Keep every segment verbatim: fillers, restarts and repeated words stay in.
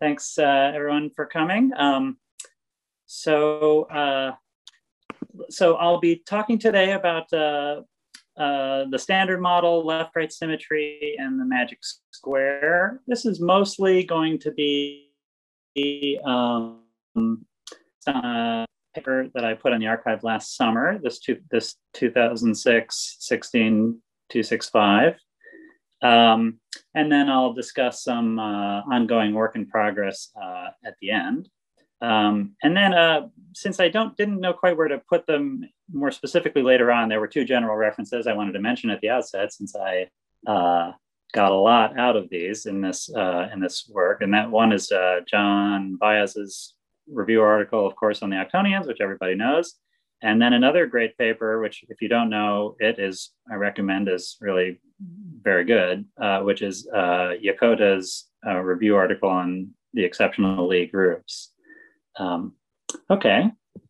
Thanks, uh, everyone, for coming. Um, so, uh, so I'll be talking today about uh, uh, the standard model, left-right symmetry, and the magic square. This is mostly going to be um, a paper that I put on the archive last summer, this, two, this two thousand six sixteen two sixty-five. Um, and then I'll discuss some uh, ongoing work in progress uh, at the end. Um, and then uh, since I don't didn't know quite where to put them more specifically later on, there were two general references I wanted to mention at the outset, since I uh, got a lot out of these in this uh, in this work. And that one is uh, John Baez's review article, of course, on the Octonians, which everybody knows. And then another great paper, which if you don't know, it is, I recommend, is really very good, uh, which is uh, Yakota's uh, review article on the exceptional Lie groups. Um, okay.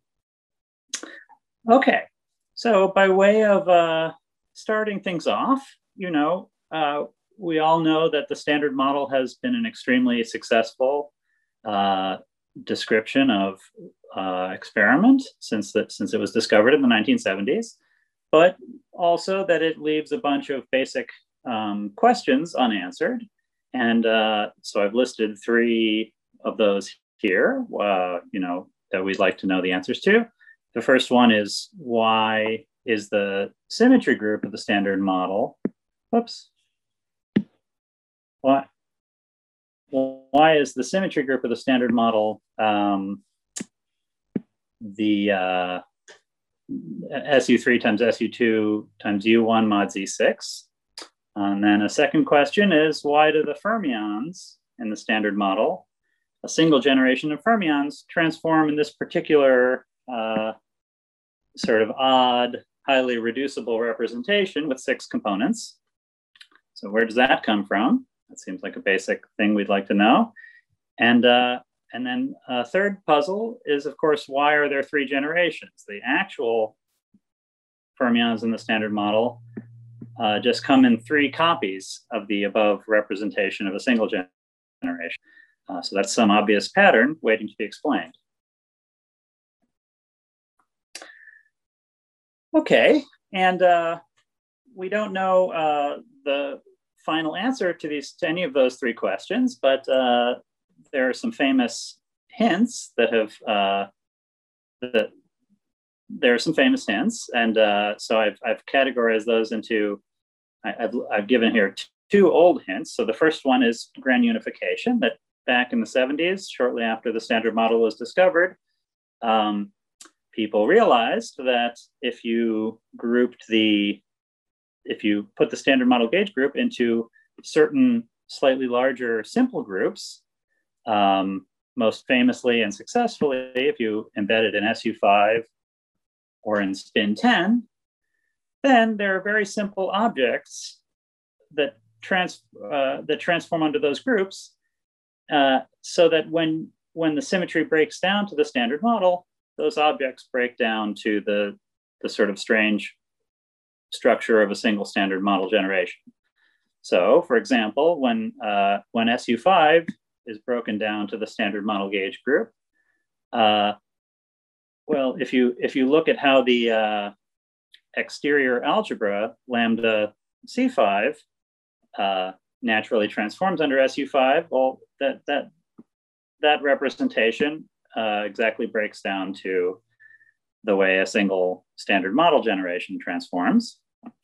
Okay. So by way of uh, starting things off, you know, uh, we all know that the standard model has been an extremely successful uh, description of uh, experiment since, the, since it was discovered in the nineteen seventies, but also that it leaves a bunch of basic um, questions unanswered. And uh, so I've listed three of those here, uh, you know, that we'd like to know the answers to. The first one is, why is the symmetry group of the standard model, whoops, why, why is the symmetry group of the standard model um, the uh, S U three times S U two times U one mod Z six? And then a second question is, why do the fermions in the standard model, a single generation of fermions, transform in this particular uh, sort of odd, highly reducible representation with six components? So where does that come from? That seems like a basic thing we'd like to know. And, uh, and then a third puzzle is, of course, why are there three generations? The actual fermions in the standard model uh, just come in three copies of the above representation of a single gen generation. Uh, so that's some obvious pattern waiting to be explained. Okay, and uh, we don't know uh, the final answer to these to any of those three questions, but uh, there are some famous hints that have uh, that there are some famous hints, and uh, so I've I've categorized those into I, I've I've given here two old hints. So the first one is grand unification, that back in the seventies, shortly after the standard model was discovered, um, people realized that if you grouped the, if you put the standard model gauge group into certain slightly larger simple groups, um, most famously and successfully, if you embed it in S U five or in spin ten, then there are very simple objects that, trans, uh, that transform under those groups, uh, so that when, when the symmetry breaks down to the standard model, those objects break down to the, the sort of strange structure of a single standard model generation. So, for example, when, uh, when S U five is broken down to the standard model gauge group, uh, well, if you, if you look at how the uh, exterior algebra lambda C five uh, naturally transforms under S U five, well, that, that, that representation Uh, exactly breaks down to the way a single standard model generation transforms.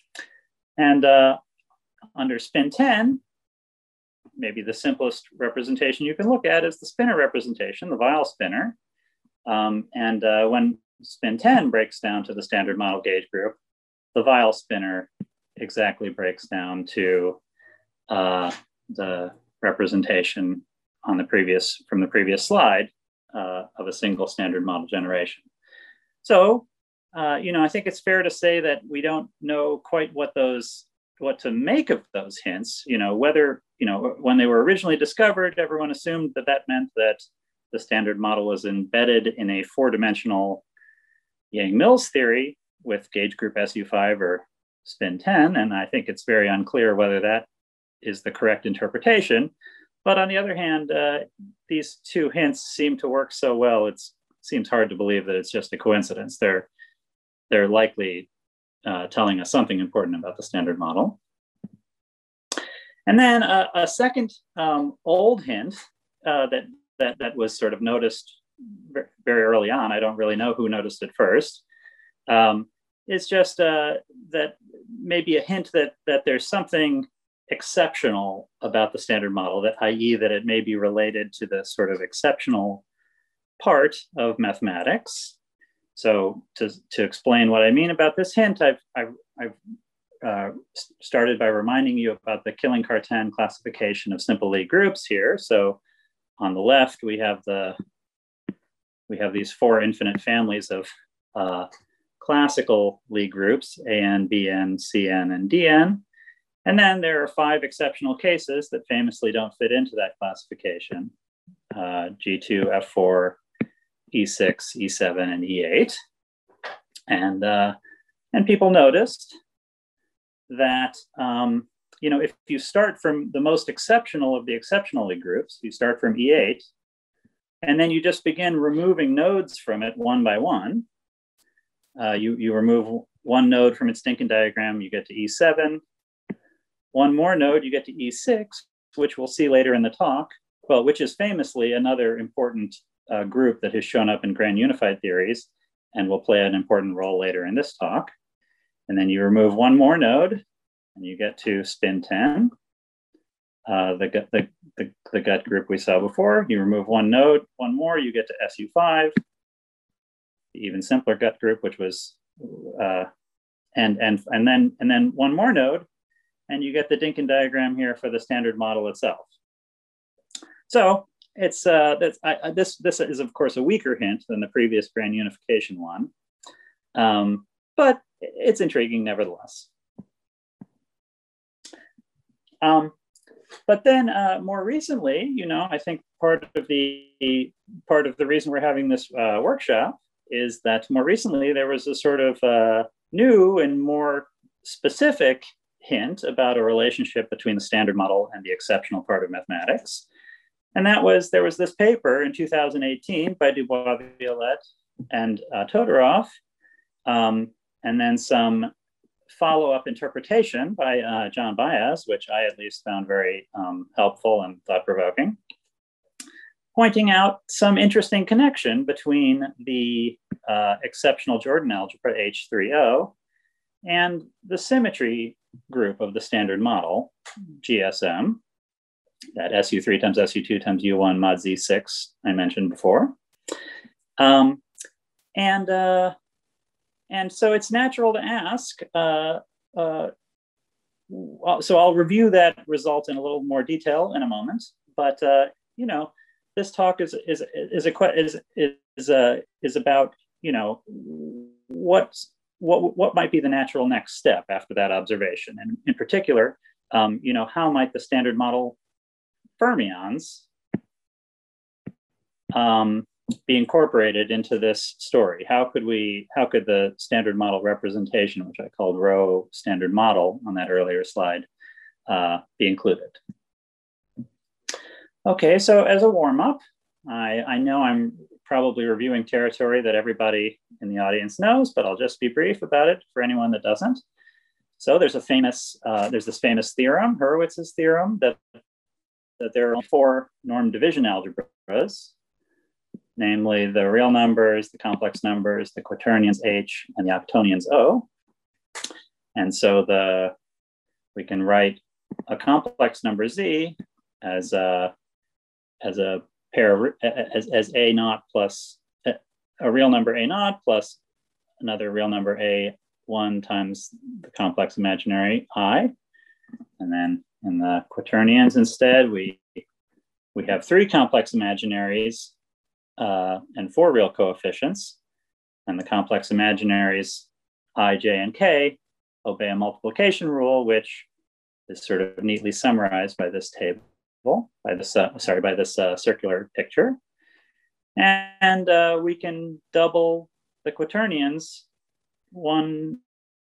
And uh, under spin ten, maybe the simplest representation you can look at is the spinor representation, the Weyl spinor. Um, and uh, when spin ten breaks down to the standard model gauge group, the Weyl spinor exactly breaks down to uh, the representation on the previous, from the previous slide, Uh, of a single standard model generation. So, uh, you know, I think it's fair to say that we don't know quite what those, what to make of those hints. You know, whether, you know, when they were originally discovered, everyone assumed that that meant that the standard model was embedded in a four-dimensional Yang-Mills theory with gauge group S U five or spin ten. And I think it's very unclear whether that is the correct interpretation. But on the other hand, uh, these two hints seem to work so well, it seems hard to believe that it's just a coincidence. They're, they're likely uh, telling us something important about the Standard Model. And then a, a second um, old hint uh, that, that, that was sort of noticed very early on, I don't really know who noticed it first, um, is just uh, that maybe a hint that, that there's something exceptional about the Standard Model, that that is that it may be related to the sort of exceptional part of mathematics. So to, to explain what I mean about this hint, I've, I've, I've uh, started by reminding you about the Killing-Cartan classification of simple Lie groups here. So on the left, we have the we have these four infinite families of uh, classical Lie groups, A N, B N, C N, and D N. And then there are five exceptional cases that famously don't fit into that classification, uh, G two, F four, E six, E seven, and E eight. And, uh, and people noticed that, um, you know, if you start from the most exceptional of the exceptional Lie groups, you start from E eight, and then you just begin removing nodes from it one by one. Uh, you, you remove one node from its Dynkin diagram, you get to E seven. One more node, you get to E six, which we'll see later in the talk, well, which is famously another important uh, group that has shown up in grand unified theories and will play an important role later in this talk. And then you remove one more node and you get to spin ten, uh, the, the, the, the gut group we saw before. You remove one node, one more, you get to S U five, the even simpler gut group, which was, uh, and, and, and, then, and then one more node, and you get the Dynkin diagram here for the Standard Model itself. So it's, uh, that's, I, I, this, this is, of course, a weaker hint than the previous grand unification one, um, but it's intriguing nevertheless. Um, but then uh, more recently, you know, I think part of the part of the reason we're having this uh, workshop is that more recently there was a sort of uh, new and more specific hint about a relationship between the Standard Model and the exceptional part of mathematics. And that was, there was this paper in two thousand eighteen by Dubois-Violette and uh, Todorov, um, and then some follow-up interpretation by uh, John Baez, which I at least found very um, helpful and thought-provoking, pointing out some interesting connection between the uh, exceptional Jordan algebra H three O and the symmetry group of the Standard Model, G S M, that S U three times S U two times U one mod Z six I mentioned before. Um, and, uh, and so it's natural to ask, uh, uh, so I'll review that result in a little more detail in a moment, but uh, you know, this talk is, is, is, a, is, is, a, is about, you know, what's, What, what might be the natural next step after that observation? And in particular, um, you know, how might the Standard Model fermions um, be incorporated into this story? How could we, how could the Standard Model representation, which I called rho Standard Model on that earlier slide, uh, be included? Okay, so as a warm-up, I, I know I'm probably reviewing territory that everybody in the audience knows, but I'll just be brief about it for anyone that doesn't. So there's a famous, uh, there's this famous theorem, Hurwitz's theorem, that, that there are four norm division algebras, namely the real numbers, the complex numbers, the quaternions H, and the octonions O. And so the, we can write a complex number Z as a, as a pair of, as, as A naught plus a, a real number A naught plus another real number A one times the complex imaginary I. And then in the quaternions instead, we, we have three complex imaginaries uh, and four real coefficients. And the complex imaginaries I, J, and K obey a multiplication rule, which is sort of neatly summarized by this table. By this, uh, sorry, by this uh, circular picture. And uh, we can double the quaternions one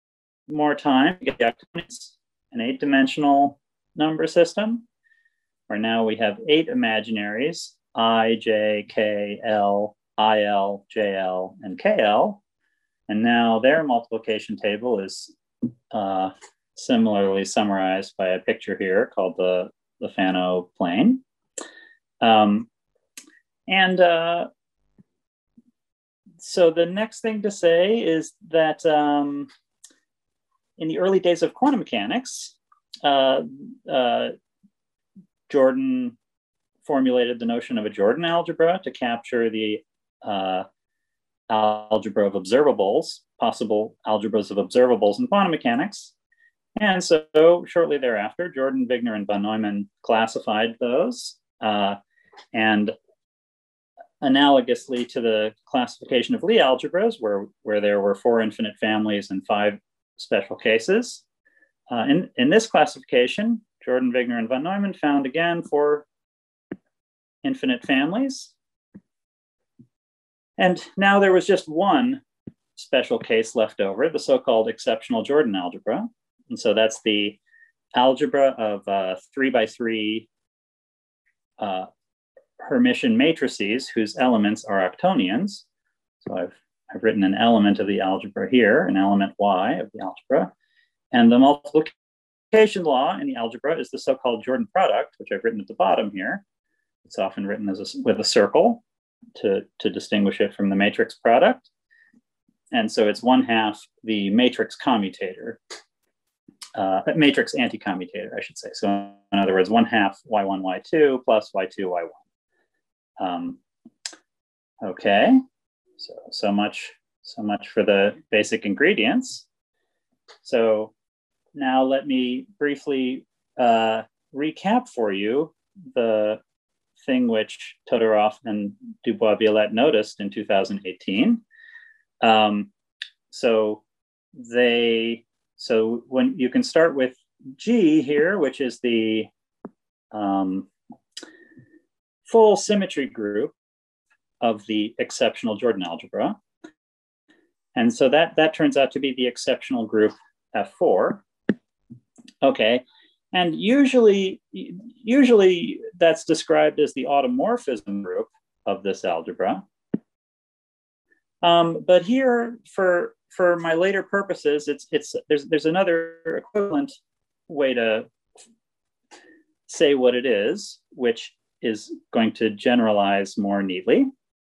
more time to get the octonions, an eight-dimensional number system, where now we have eight imaginaries, I, J, K, L, I, L, J, L, and K, L. And now their multiplication table is uh, similarly summarized by a picture here called the, the Fano plane. Um, and uh, so the next thing to say is that um, in the early days of quantum mechanics, uh, uh, Jordan formulated the notion of a Jordan algebra to capture the uh, algebra of observables, possible algebras of observables in quantum mechanics. And so shortly thereafter, Jordan, Wigner, and von Neumann classified those. Uh, and analogously to the classification of Lie algebras, where, where there were four infinite families and five special cases, uh, in, in this classification, Jordan, Wigner, and von Neumann found again four infinite families. And now there was just one special case left over, the so-called exceptional Jordan algebra. And so that's the algebra of uh, three by three uh, Hermitian matrices whose elements are octonions. So I've, I've written an element of the algebra here, an element Y of the algebra. And the multiplication law in the algebra is the so-called Jordan product, which I've written at the bottom here. It's often written as a, with a circle to, to distinguish it from the matrix product. And so it's one half the matrix commutator, uh, matrix anti-commutator, I should say. So in other words, one half Y one, Y two plus Y two, Y one. Um, okay, so, so much, so much for the basic ingredients. So now let me briefly uh, recap for you the thing which Todorov and Dubois-Violette noticed in two thousand eighteen. Um, so they, so when you can start with G here, which is the um, full symmetry group of the exceptional Jordan algebra. And so that, that turns out to be the exceptional group F four. Okay, and usually, usually that's described as the automorphism group of this algebra. Um, but here, for, for my later purposes, it's, it's, there's, there's another equivalent way to say what it is, which is going to generalize more neatly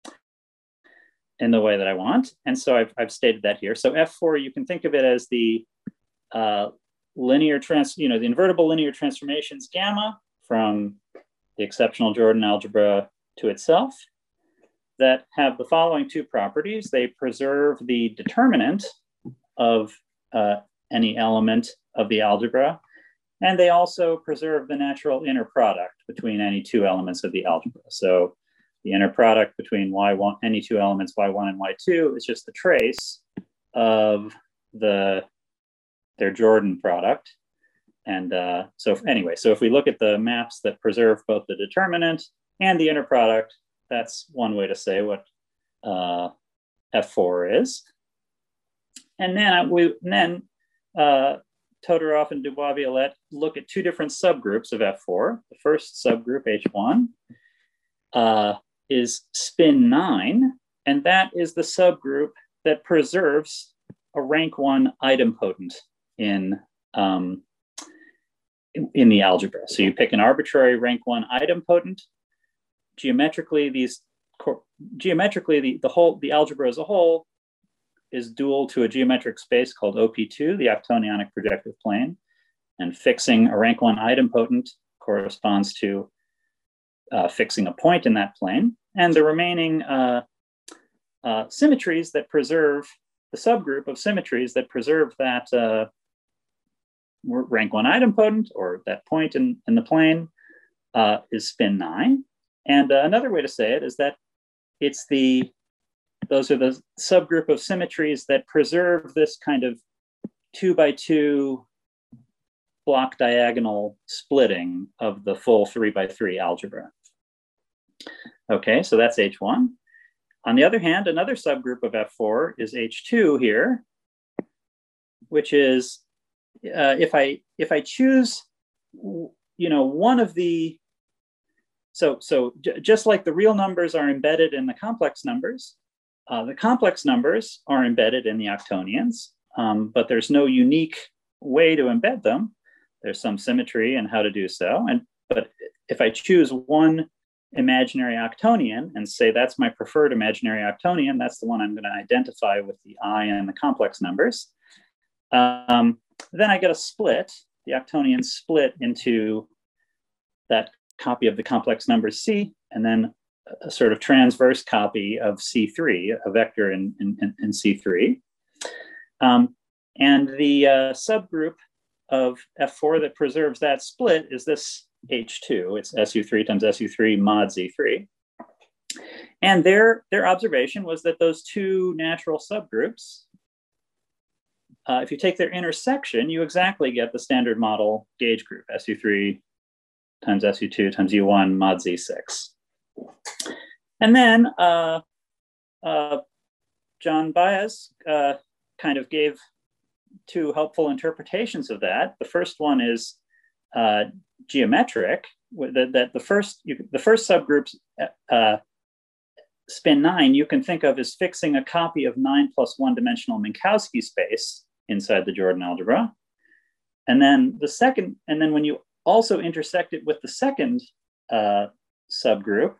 in the way that I want. And so I've, I've stated that here. So F four, you can think of it as the uh, linear trans, you know, the invertible linear transformations gamma from the exceptional Jordan algebra to itself that have the following two properties. They preserve the determinant of uh, any element of the algebra, and they also preserve the natural inner product between any two elements of the algebra. So the inner product between Y one, any two elements Y one and Y two is just the trace of the their Jordan product. And uh, so if, anyway, so if we look at the maps that preserve both the determinant and the inner product, that's one way to say what uh, F four is. And then we and then uh, Todorov and Dubois-Violette look at two different subgroups of F four. The first subgroup, H one, uh, is spin nine, and that is the subgroup that preserves a rank one idempotent in, um, in, in the algebra. So you pick an arbitrary rank one idempotent. Geometrically, these geometrically the, the whole the algebra as a whole is dual to a geometric space called O P two, the octonionic projective plane, and fixing a rank one idempotent corresponds to uh, fixing a point in that plane. And the remaining uh, uh, symmetries that preserve the subgroup of symmetries that preserve that uh, rank one idempotent, or that point in, in the plane, uh, is spin nine. And uh, another way to say it is that it's the, those are the subgroup of symmetries that preserve this kind of two by two block diagonal splitting of the full three by three algebra. Okay, so that's H one. On the other hand, another subgroup of F four is H two here, which is uh, if I if I choose, you know, one of the so so j- just like the real numbers are embedded in the complex numbers, uh, the complex numbers are embedded in the octonions, um, but there's no unique way to embed them. There's some symmetry in how to do so. And but if I choose one imaginary octonian and say that's my preferred imaginary octonian, that's the one I'm going to identify with the I and the complex numbers, um, then I get a split. The octonians split into that copy of the complex number C, and then a sort of transverse copy of C three, a vector in, in, in C three. Um, and the uh, subgroup of F four that preserves that split is this H two. It's S U three times S U three mod Z three. And their, their observation was that those two natural subgroups, uh, if you take their intersection, you exactly get the standard model gauge group, S U three times S U two times U one mod Z six. And then uh, uh, John Baez uh, kind of gave two helpful interpretations of that. The first one is uh, geometric, that, that the first you, the first subgroups, uh, spin nine, you can think of as fixing a copy of nine plus one dimensional Minkowski space inside the Jordan algebra. And then the second, and then when you also intersect it with the second uh, subgroup,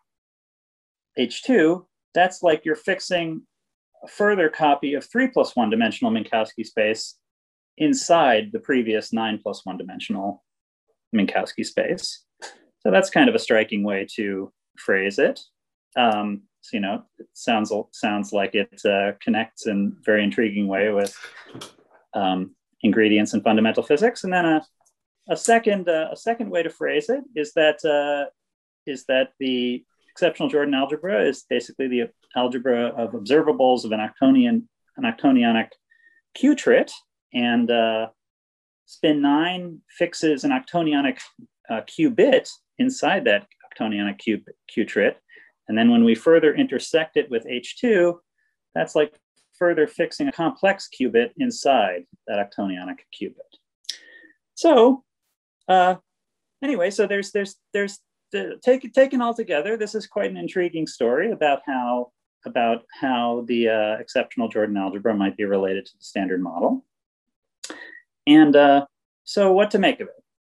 H two, that's like you're fixing a further copy of three plus one dimensional Minkowski space inside the previous nine plus one dimensional Minkowski space. So that's kind of a striking way to phrase it. Um, so, you know, it sounds, sounds like it uh, connects in a very intriguing way with um, ingredients in fundamental physics. And then a, a second uh, a second way to phrase it is that uh, is that the exceptional Jordan algebra is basically the algebra of observables of an octonian, an octonionic Q-trit, and uh, spin nine fixes an octonionic uh, Q-bit inside that octonionic Q, Q-trit. And then when we further intersect it with H two, that's like further fixing a complex qubit inside that octonionic qubit. So uh, anyway, so there's, there's, there's, the, take, taken all together, this is quite an intriguing story about how, about how the uh, exceptional Jordan algebra might be related to the standard model. And uh, so what to make of it?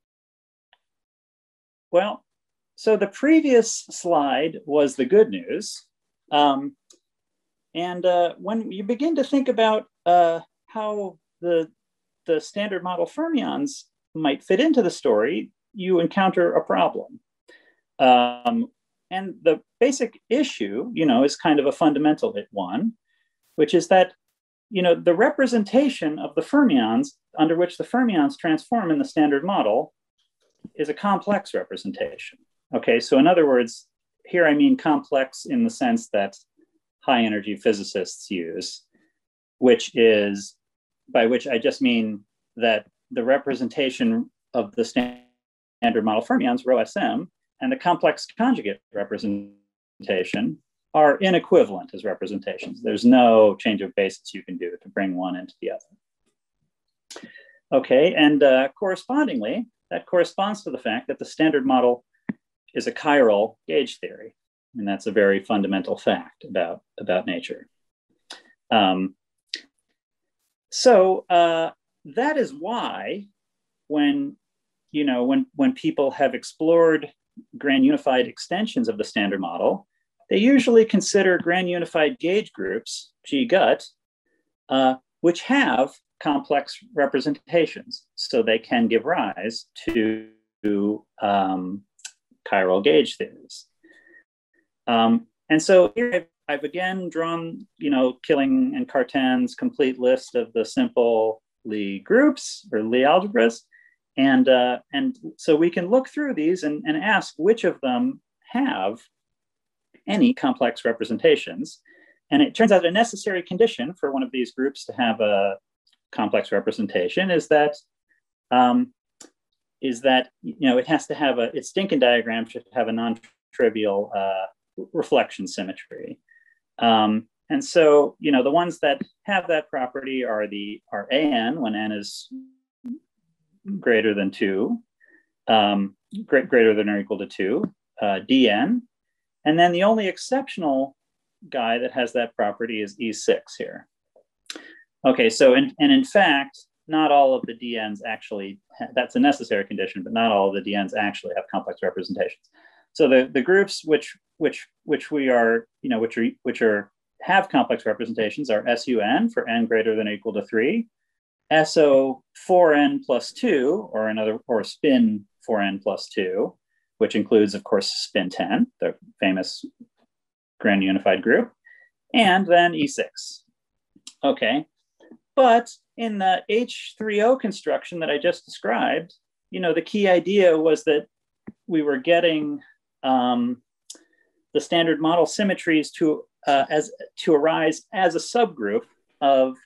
Well, so the previous slide was the good news. Um, and uh, when you begin to think about uh, how the, the standard model fermions might fit into the story, you encounter a problem. Um, and the basic issue, you know, is kind of a fundamental one, which is that, you know, the representation of the fermions under which the fermions transform in the standard model is a complex representation. Okay, so in other words, here I mean complex in the sense that high energy physicists use, which is, by which I just mean that the representation of the standard model fermions, rho S M, and the complex conjugate representation are inequivalent as representations. There's no change of basis you can do to bring one into the other. Okay, and uh, correspondingly, that corresponds to the fact that the standard model is a chiral gauge theory. And that's a very fundamental fact about, about nature. Um, so uh, that is why when, you know, when, when people have explored grand unified extensions of the standard model, they usually consider grand unified gauge groups, G gut, uh, which have complex representations. So they can give rise to um, chiral gauge theories. Um, and so here I've, I've again drawn, you know, Killing and Cartan's complete list of the simple Lie groups or Lie algebras. And, uh, and so we can look through these and, and ask which of them have any complex representations. And it turns out a necessary condition for one of these groups to have a complex representation is that, um, is that, you know, it has to have a, its Dynkin diagram should have a non-trivial uh, reflection symmetry. Um, and so, you know, the ones that have that property are the, are A N when N is greater than two, um, great, greater than or equal to two. uh, D N. And then the only exceptional guy that has that property is E six here. Okay, so, in, and in fact, not all of the D Ns actually, that's a necessary condition, but not all of the D Ns actually have complex representations. So the, the groups which which which we are, you know, which are which are have complex representations are S U N for n greater than or equal to three, S O four n plus two, or another, or spin four n plus two, which includes, of course, spin ten, the famous grand unified group, and then E six. Okay, but in the H three O construction that I just described, you know, the key idea was that we were getting um, the standard model symmetries to uh, as to arise as a subgroup of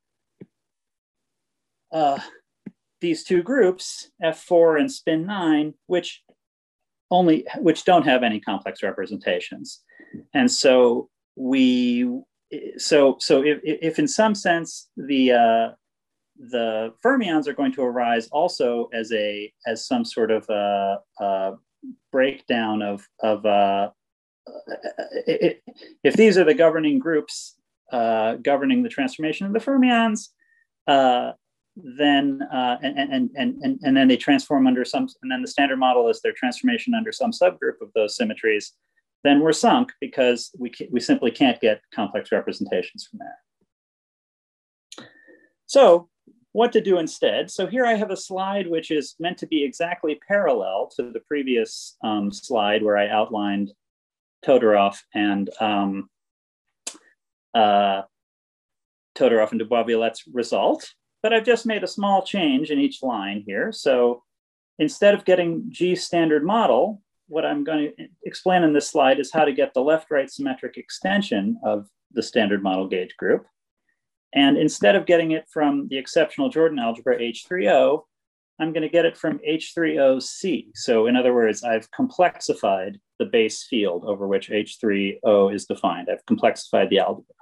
uh, these two groups, F four and spin nine, which only which don't have any complex representations. And so we so so if, if in some sense the uh, the fermions are going to arise also as a as some sort of a, a breakdown of of uh, it, if these are the governing groups uh, governing the transformation of the fermions, uh, then uh, and, and and and and then they transform under some, and then the standard model is their transformation under some subgroup of those symmetries, then we're sunk because we we simply can't get complex representations from there. So what to do instead? So here I have a slide which is meant to be exactly parallel to the previous um, slide where I outlined Todorov and um, uh, Todorov and Dubois-Violette's result, but I've just made a small change in each line here. So instead of getting G standard model, what I'm going to explain in this slide is how to get the left-right symmetric extension of the standard model gauge group. And instead of getting it from the exceptional Jordan algebra H three O, I'm going to get it from H three O C. So in other words, I've complexified the base field over which H three O is defined. I've complexified the algebra.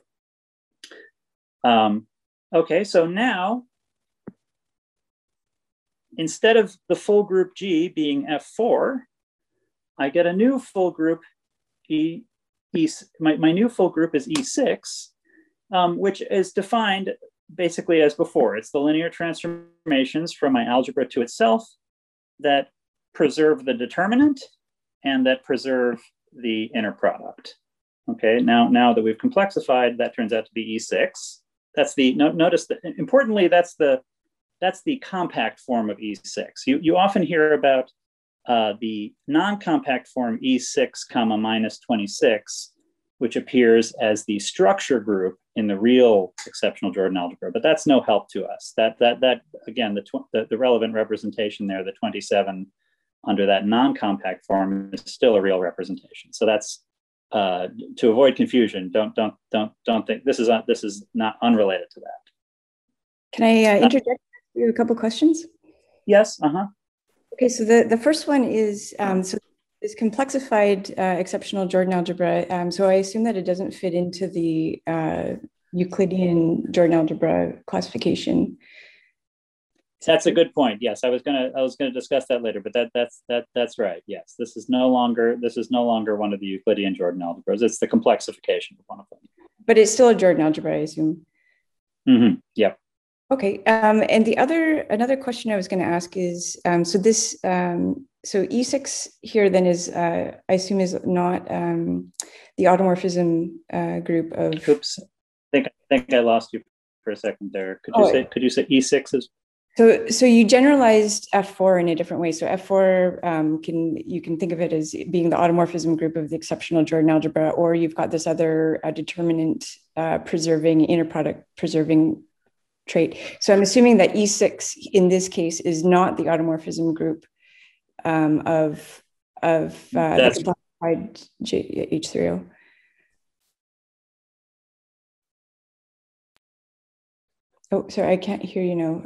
Um, okay, so now, instead of the full group G being F four, I get a new full group E, E my, my new full group is E six, um, which is defined basically as before. It's the linear transformations from my algebra to itself that preserve the determinant and that preserve the inner product. Okay, now, now that we've complexified, that turns out to be E six. That's the, no, notice that, importantly, that's the, that's the compact form of E six. You, you often hear about uh, the non-compact form E six comma minus twenty-six, which appears as the structure group in the real exceptional Jordan algebra, but that's no help to us. That, that, that again, the, the, the relevant representation there, the twenty-seven under that non-compact form is still a real representation. So that's, uh, to avoid confusion, don't, don't, don't, don't think, this is, uh, this is not unrelated to that. Can I uh, interject you a couple questions? Yes, uh-huh. Okay, so the, the first one is, um, so this complexified uh, exceptional Jordan algebra, um, so I assume that it doesn't fit into the uh, Euclidean Jordan algebra classification. That's a good point. Yes, I was gonna I was gonna discuss that later, but that that's that that's right. Yes, this is no longer this is no longer one of the Euclidean Jordan algebras. It's the complexification of one of them. But it's still a Jordan algebra, I assume. Mm-hmm. Yep. Okay. Um, and the other another question I was going to ask is, um, so this um, so E six here then is uh, I assume is not um, the automorphism uh, group of. Oops, I think I think I lost you for a second there. Could you oh, say could you say E six is? So so you generalized F four in a different way. So F four um, can you can think of it as being the automorphism group of the exceptional Jordan algebra, or you've got this other uh, determinant uh, preserving inner product preserving trait. So I'm assuming that E six in this case is not the automorphism group um, of of uh, the complexified H three O. Oh, sorry, I can't hear you now.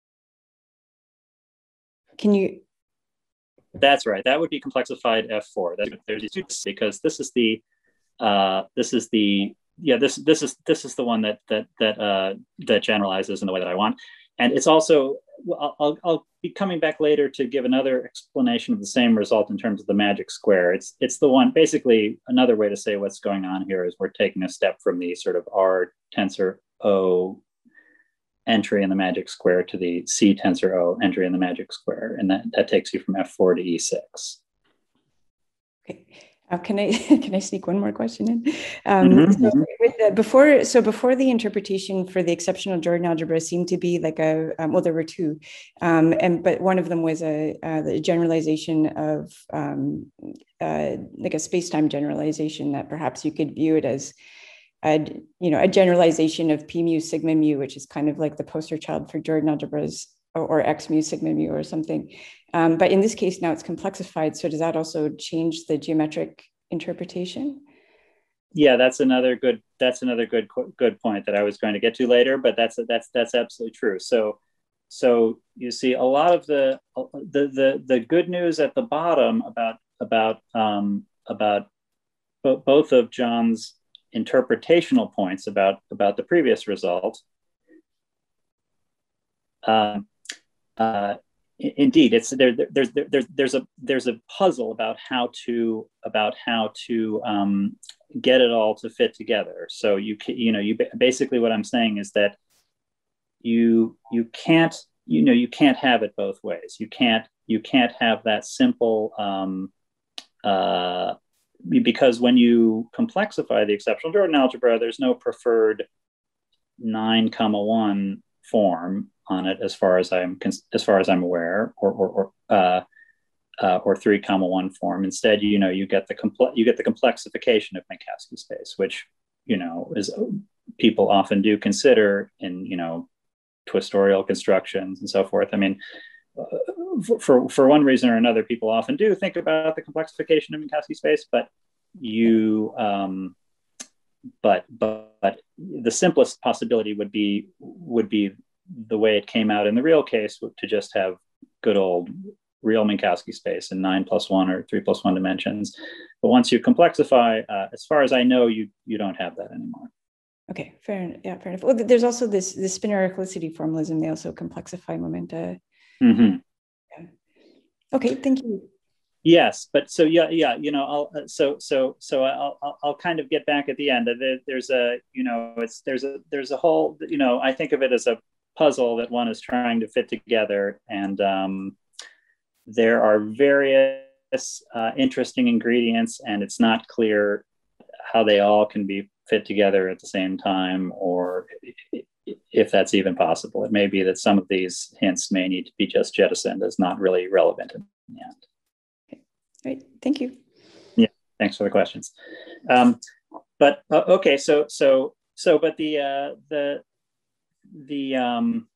Can you? That's right. That would be complexified F four. That's there's because this is the uh, this is the yeah this this is this is the one that that that uh, that generalizes in the way that I want, and it's also I'll I'll be coming back later to give another explanation of the same result in terms of the magic square. It's it's the one, basically another way to say what's going on here is we're taking a step from the sort of R tensor O entry in the magic square to the C tensor O entry in the magic square. And that, that takes you from F four to E six. Okay. Uh, can I can I sneak one more question in? Um, mm-hmm, so mm-hmm. with the, before so before the interpretation for the exceptional Jordan algebra seemed to be like a um, well there were two, um, and but one of them was a, uh, the generalization of um, uh, like a space-time generalization that perhaps you could view it as a you know a generalization of P mu sigma mu, which is kind of like the poster child for Jordan algebras, or, or X mu sigma mu or something. Um, but in this case, now it's complexified. So does that also change the geometric interpretation? Yeah, that's another good. That's another good good point that I was going to get to later. But that's that's that's absolutely true. So, so you see, a lot of the the the, the good news at the bottom about about um, about bo- both of John's interpretational points about about the previous result. Um, uh, Indeed, it's there. There's there's there's a there's a puzzle about how to about how to um, get it all to fit together. So you can, you know you basically what I'm saying is that you you can't you know you can't have it both ways. You can't you can't have that simple um, uh, because when you complexify the exceptional Jordan algebra, there's no preferred nine comma one form on it as far as I'm as far as I'm aware, or or or, uh, uh, or three comma one form. Instead, you know, you get the comple- you get the complexification of Minkowski space, which you know is people often do consider in you know twistorial constructions and so forth. I mean, uh, for for one reason or another, people often do think about the complexification of Minkowski space, but you um, but but but the simplest possibility would be would be the way it came out in the real case, to just have good old real Minkowski space in nine plus one or three plus one dimensions. But once you complexify, uh, as far as I know, you you don't have that anymore. Okay, fair enough. Yeah, fair enough. Well, there's also this this spinor equalicity formalism. They also complexify momenta. Mm-hmm. Yeah. Okay, thank you. Yes, but so yeah, yeah, you know, I'll so so so I'll I'll, I'll kind of get back at the end. There, there's a you know, it's there's a there's a whole you know, I think of it as a puzzle that one is trying to fit together, and um, there are various uh, interesting ingredients, and it's not clear how they all can be fit together at the same time, or if that's even possible. It may be that some of these hints may need to be just jettisoned as not really relevant in the end. Okay. Great, thank you. Yeah, thanks for the questions. Um, but uh, okay, so so so, but the uh, the the um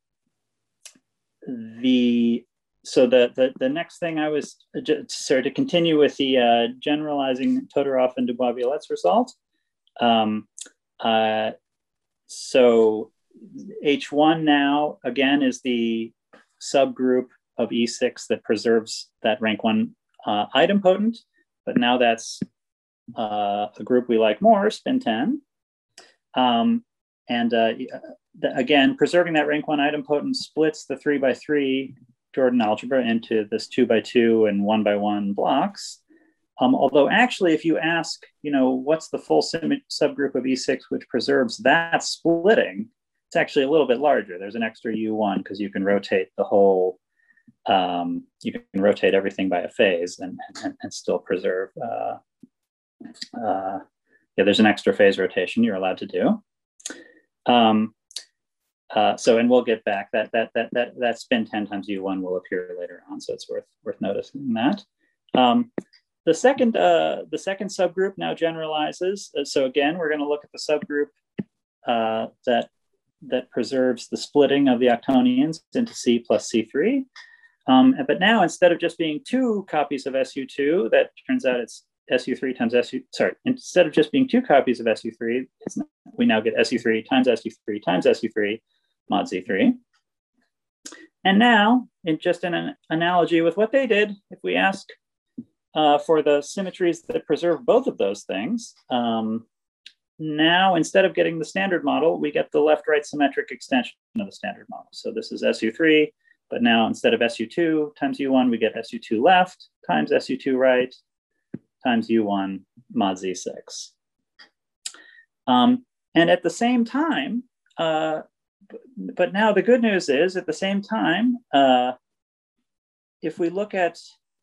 the so the the the next thing I was just, sorry, to continue with the uh, generalizing Todorov and Dubois-Violette's result. Um, uh, so H one now again is the subgroup of E six that preserves that rank one uh, idempotent, but now that's uh, a group we like more, spin ten. Um, and uh, again, preserving that rank one idempotent splits the three by three Jordan algebra into this two by two and one by one blocks. Um, although actually, if you ask, you know, what's the full subgroup of E six which preserves that splitting, it's actually a little bit larger. There's an extra U one because you can rotate the whole, um, you can rotate everything by a phase and, and, and still preserve. Uh, uh, yeah, there's an extra phase rotation you're allowed to do. Um, uh, so, and we'll get back that that that that that spin ten times U one will appear later on, so it's worth worth noticing that. Um, the second uh, the second subgroup now generalizes. So again, we're going to look at the subgroup uh, that that preserves the splitting of the octonions into C plus C three. Um, but now, instead of just being two copies of S U two, that turns out it's S U three times S U, sorry, instead of just being two copies of S U three, it's not, we now get S U three times S U three times S U three mod Z three. And now, in just an analogy with what they did, if we ask uh, for the symmetries that preserve both of those things, um, now instead of getting the standard model, we get the left-right symmetric extension of the standard model. So this is S U three But now instead of S U two times U one, we get S U two left times S U two right times U one mod Z six. Um, and at the same time, uh, but now the good news is at the same time, uh, if we look at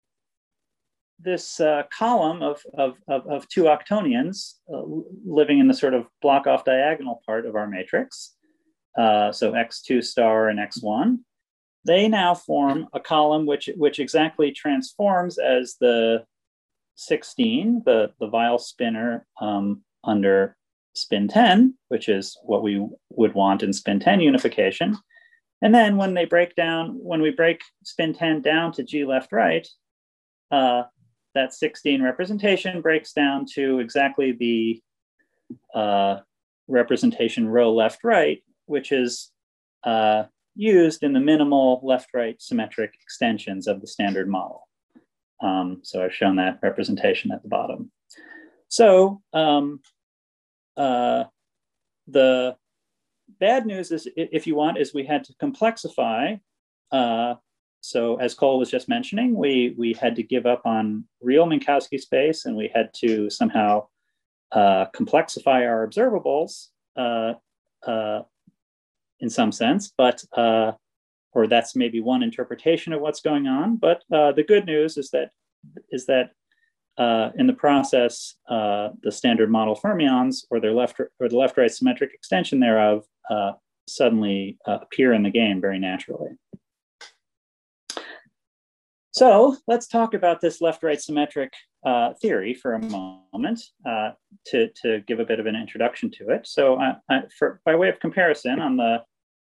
this uh, column of, of, of, of two octonions uh, living in the sort of block off diagonal part of our matrix, uh, so X two star and X one, they now form a column which, which exactly transforms as the sixteen, the, the Weyl spinor um, under spin ten, which is what we would want in spin ten unification. And then when they break down, when we break spin ten down to G left right, uh, that sixteen representation breaks down to exactly the uh, representation row left right, which is uh, used in the minimal left right symmetric extensions of the standard model. Um, so I've shown that representation at the bottom. So um, uh, the bad news is, if you want, is we had to complexify. Uh, so as Cole was just mentioning, we, we had to give up on real Minkowski space, and we had to somehow uh, complexify our observables uh, uh, in some sense, but uh, or that's maybe one interpretation of what's going on. But uh, the good news is that is that uh, in the process, uh, the standard model fermions, or their left or the left-right symmetric extension thereof, uh, suddenly uh, appear in the game very naturally. So let's talk about this left-right symmetric uh, theory for a moment uh, to, to give a bit of an introduction to it. So uh, I, for, by way of comparison, on the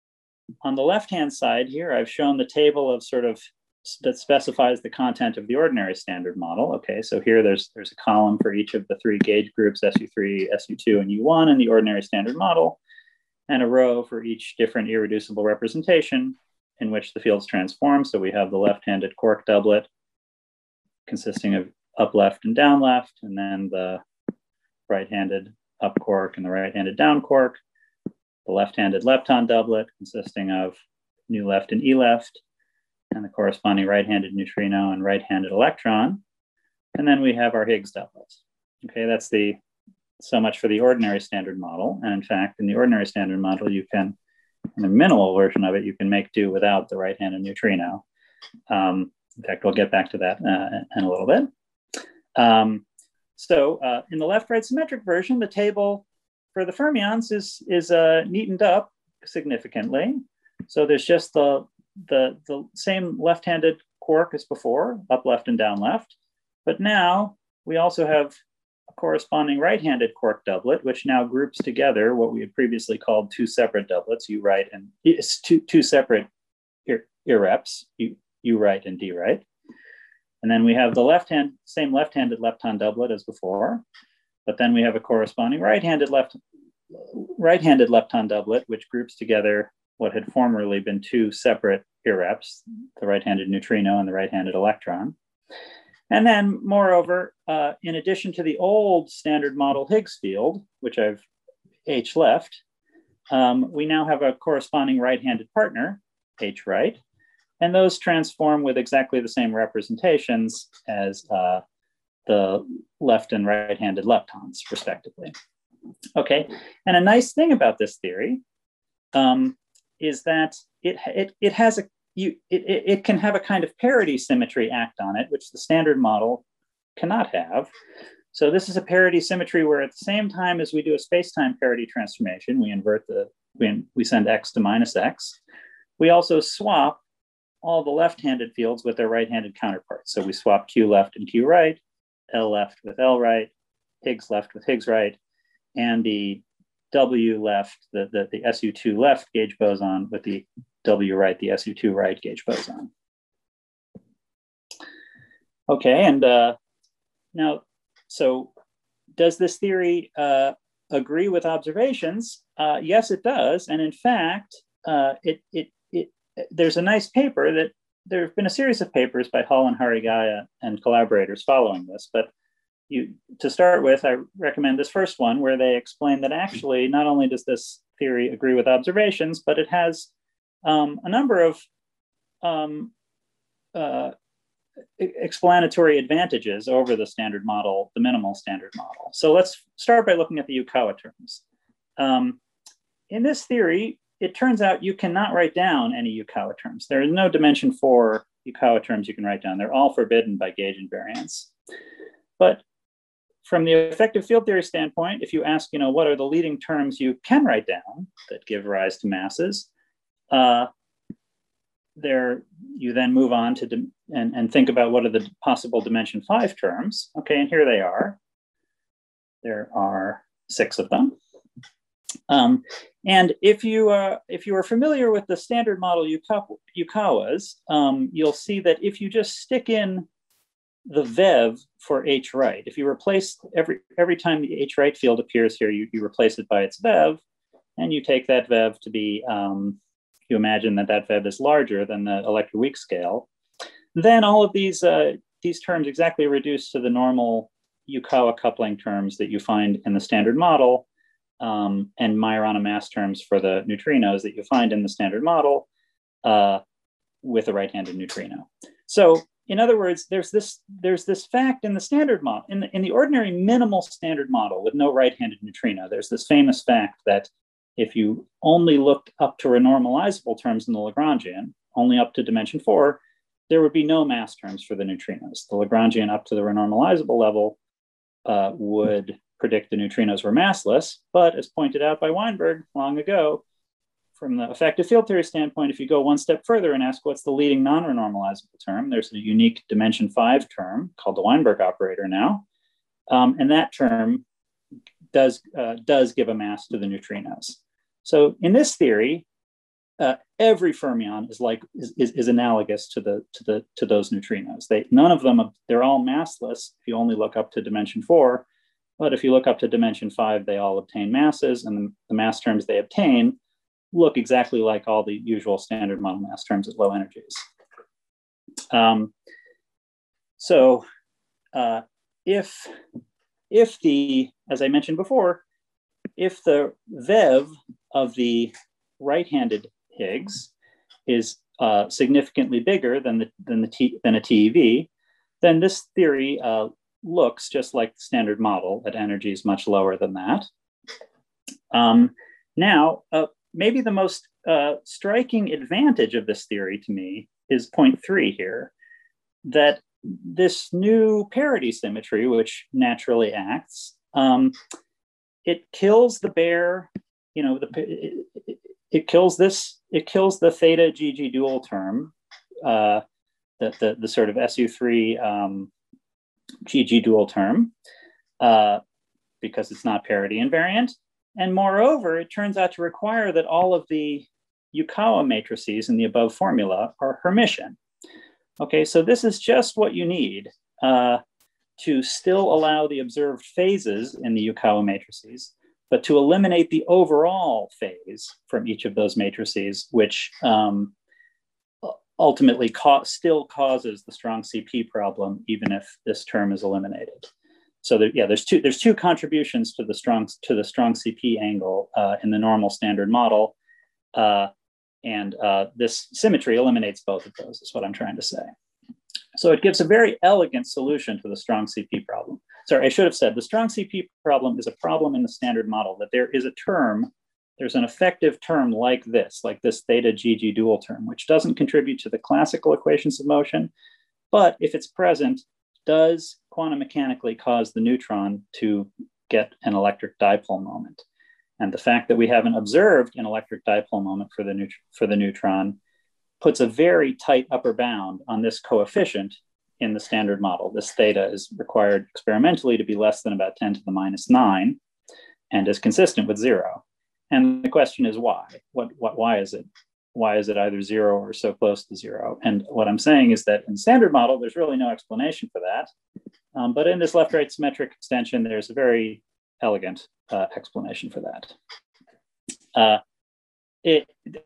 on the left-hand side here, I've shown the table of sort of that specifies the content of the ordinary standard model. Okay, so here there's there's a column for each of the three gauge groups, S U three, S U two, and U one in the ordinary standard model, and a row for each different irreducible representation in which the fields transform. So we have the left-handed quark doublet consisting of up left and down left, and then the right-handed up quark and the right-handed down quark, the left-handed lepton doublet consisting of nu left and e left, and the corresponding right-handed neutrino and right-handed electron. And then we have our Higgs doublet. Okay, that's the so much for the ordinary standard model. And in fact, in the ordinary standard model, you can, in the minimal version of it, you can make do without the right-handed neutrino. Um, in fact, we'll get back to that uh, in a little bit. Um, so uh, in the left-right symmetric version, the table for the fermions is, is uh, neatened up significantly. So there's just the, the, the same left-handed quark as before, up left and down left. But now we also have a corresponding right-handed quark doublet, which now groups together what we had previously called two separate doublets, U right and it's two, two separate ir irreps, U, U right and D right. And then we have the left hand, same left-handed lepton doublet as before, but then we have a corresponding right-handed left, right-handed lepton doublet, which groups together what had formerly been two separate irreps, the right-handed neutrino and the right-handed electron. And then moreover, uh, in addition to the old standard model Higgs field, which I've H left, um, we now have a corresponding right-handed partner, H right, and those transform with exactly the same representations as uh, the left and right-handed leptons, respectively. Okay, and a nice thing about this theory um, is that it, it, it has a, you, it, it can have a kind of parity symmetry act on it, which the standard model cannot have. So this is a parity symmetry where at the same time as we do a space-time parity transformation, we invert the, we, we send X to minus X, we also swap all the left-handed fields with their right-handed counterparts. So we swap Q left and Q right, L left with L right, Higgs left with Higgs right, and the W left, the, the, the S U two left gauge boson with the W right, the S U two right gauge boson. Okay, and uh, now, so does this theory uh, agree with observations? Uh, yes, it does. And in fact, uh, it, it, it, there's a nice paper that there have been a series of papers by Hull and Harigaya and collaborators following this. But you, to start with, I recommend this first one where they explain that actually not only does this theory agree with observations, but it has um, a number of um, uh, explanatory advantages over the standard model, the minimal standard model. So let's start by looking at the Yukawa terms. Um, in this theory, it turns out you cannot write down any Yukawa terms. There is no dimension four Yukawa terms you can write down. They're all forbidden by gauge invariance. But from the effective field theory standpoint, if you ask, you know, what are the leading terms you can write down that give rise to masses, uh, there you then move on to and, and think about what are the possible dimension five terms. Okay, and here they are. There are six of them. Um, and if you uh, if you are familiar with the standard model Yukawas, um, you'll see that if you just stick in the vev for h right, if you replace every every time the h right field appears here, you, you replace it by its vev, and you take that vev to be um, you imagine that that vev is larger than the electroweak scale, then all of these uh, these terms exactly reduce to the normal Yukawa coupling terms that you find in the standard model, um, and Majorana mass terms for the neutrinos that you find in the standard model uh, with a right-handed neutrino. So in other words, there's this there's this fact in the standard model, in the, in the ordinary minimal standard model with no right-handed neutrino, there's this famous fact that if you only looked up to renormalizable terms in the Lagrangian, only up to dimension four, there would be no mass terms for the neutrinos. The Lagrangian up to the renormalizable level uh, would predict the neutrinos were massless, but as pointed out by Weinberg long ago, from the effective field theory standpoint, if you go one step further and ask what's the leading non-renormalizable term, there's a unique dimension five term called the Weinberg operator now, um, and that term does uh, does give a mass to the neutrinos. So in this theory, uh, every fermion is like is, is, is analogous to the to the to those neutrinos. They none of them they're all massless if you only look up to dimension four, but if you look up to dimension five, they all obtain masses, and the, the mass terms they obtain look exactly like all the usual standard model mass terms at low energies. Um, so uh, if if the, as I mentioned before, if the vev of the right-handed Higgs is uh, significantly bigger than the than the T, than a T E V, then this theory uh, looks just like the standard model at energies much lower than that. Um, now, uh, maybe the most uh, striking advantage of this theory to me is point three here, that this new parity symmetry, which naturally acts, um, it kills the bare, you know, the it, it, it kills this, it kills the theta G G dual term, uh, the, the, the sort of S U three um, G G dual term, uh, because it's not parity invariant. And moreover, it turns out to require that all of the Yukawa matrices in the above formula are Hermitian. Okay, so this is just what you need uh, to still allow the observed phases in the Yukawa matrices, but to eliminate the overall phase from each of those matrices, which um, ultimately ca still causes the strong C P problem, even if this term is eliminated. So there, yeah, there's two there's two contributions to the strong to the strong C P angle uh, in the normal standard model, uh, and uh, this symmetry eliminates both of those. Is what I'm trying to say. So it gives a very elegant solution to the strong C P problem. Sorry, I should have said the strong C P problem is a problem in the standard model, that there is a term, there's an effective term like this, like this theta G G dual term, which doesn't contribute to the classical equations of motion, but if it's present, does quantum mechanically cause the neutron to get an electric dipole moment. And the fact that we haven't observed an electric dipole moment for the, for the neutron puts a very tight upper bound on this coefficient in the standard model. This theta is required experimentally to be less than about ten to the minus nine and is consistent with zero. And the question is why? What, what, why is it? Why is it either zero or so close to zero? And what I'm saying is that in standard model, there's really no explanation for that. Um, but in this left-right symmetric extension, there's a very elegant uh, explanation for that. Uh, it,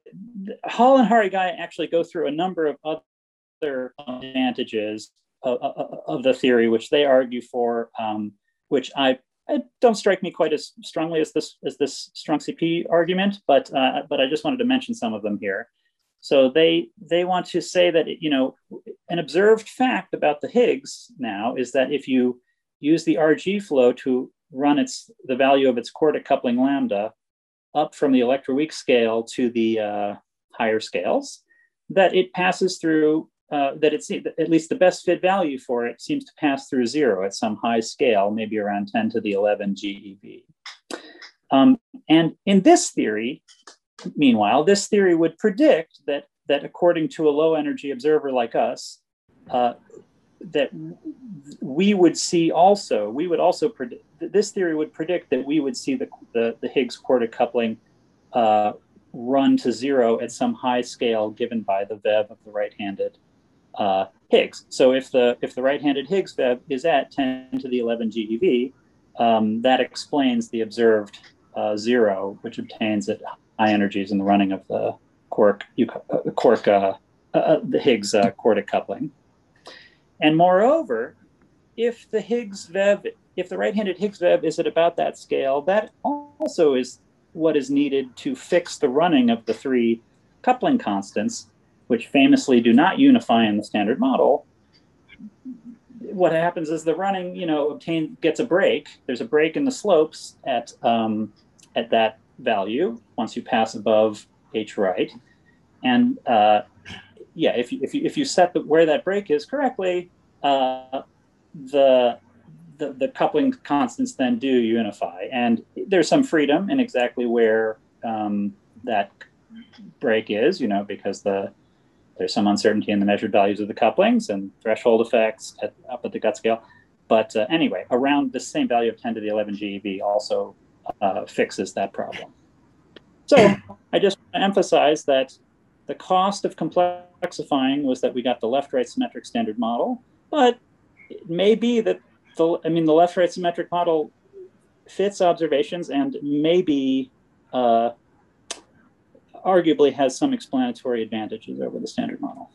Hall and Harigai actually go through a number of other advantages of, of, of the theory, which they argue for, um, which I, I don't strike me quite as strongly as this as this strong C P argument, but uh, but I just wanted to mention some of them here. So they they want to say that, you know, an observed fact about the Higgs now is that if you use the R G flow to run its the value of its quartic coupling lambda up from the electroweak scale to the uh, higher scales, that it passes through, uh, that it's at least the best fit value for it seems to pass through zero at some high scale, maybe around ten to the eleven GeV. Um, and in this theory, meanwhile, this theory would predict that, that according to a low energy observer like us, uh, that we would see also, we would also predict, this theory would predict that we would see the, the, the Higgs quartic coupling uh, run to zero at some high scale given by the V E V of the right-handed uh, Higgs. So if the, if the right-handed Higgs V E V is at ten to the eleven GeV, um, that explains the observed uh, zero, which obtains at high energies in the running of the quark, uh, quark uh, uh, the Higgs uh, quartic coupling. And moreover, if the Higgs V E V, if the right-handed Higgs V E V is at about that scale, that also is what is needed to fix the running of the three coupling constants, which famously do not unify in the standard model. What happens is the running, you know, obtain gets a break. There's a break in the slopes at um, at that value once you pass above h right, and uh, yeah, if you if you if you set the, where that break is correctly, uh, the, the the coupling constants then do unify, and there's some freedom in exactly where um, that break is, you know, because the there's some uncertainty in the measured values of the couplings and threshold effects at, up at the gut scale. But uh, anyway, around the same value of ten to the eleven GeV also uh, fixes that problem. So I just want to emphasize that the cost of complexifying was that we got the left-right symmetric standard model, but it may be that the, I mean, the left-right symmetric model fits observations and maybe uh, arguably has some explanatory advantages over the standard model.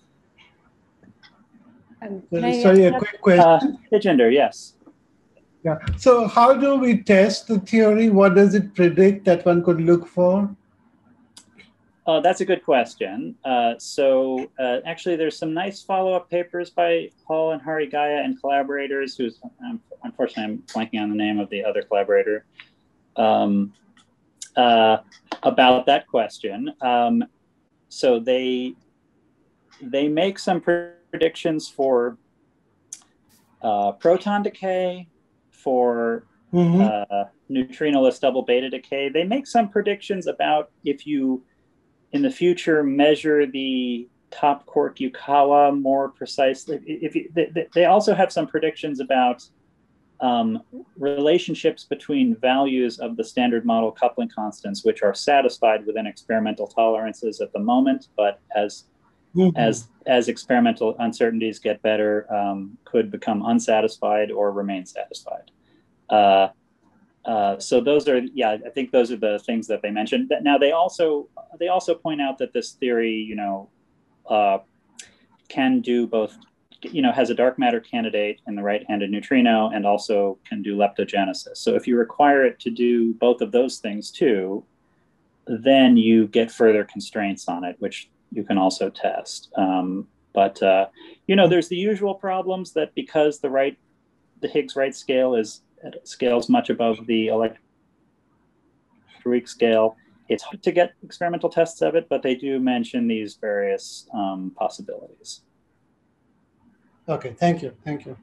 Um, Sorry, a quick question. Uh, Tejinder, yes. Yeah. So how do we test the theory? What does it predict that one could look for? Uh, that's a good question. Uh, so uh, actually, there's some nice follow-up papers by Paul and Hari Gaya and collaborators, who's, um, unfortunately, I'm blanking on the name of the other collaborator, um, uh, about that question. Um, so they, they make some predictions for uh, proton decay, for mm-hmm. uh, neutrinoless double beta decay. They make some predictions about if you, in the future, measure the top quark Yukawa more precisely. If you, they, they also have some predictions about um, relationships between values of the standard model coupling constants, which are satisfied within experimental tolerances at the moment, but as mm-hmm. as as experimental uncertainties get better, um, could become unsatisfied or remain satisfied. Uh, Uh, so those are, yeah, I think those are the things that they mentioned. Now they also they also point out that this theory, you know, uh, can do both, you know, has a dark matter candidate in the right-handed neutrino and also can do leptogenesis. So if you require it to do both of those things too, then you get further constraints on it, which you can also test. Um, but uh, you know, there's the usual problems that because the right, the Higgs right scale is at scales much above the electroweak scale, it's hard to get experimental tests of it, but they do mention these various um, possibilities. Okay, thank you, thank you.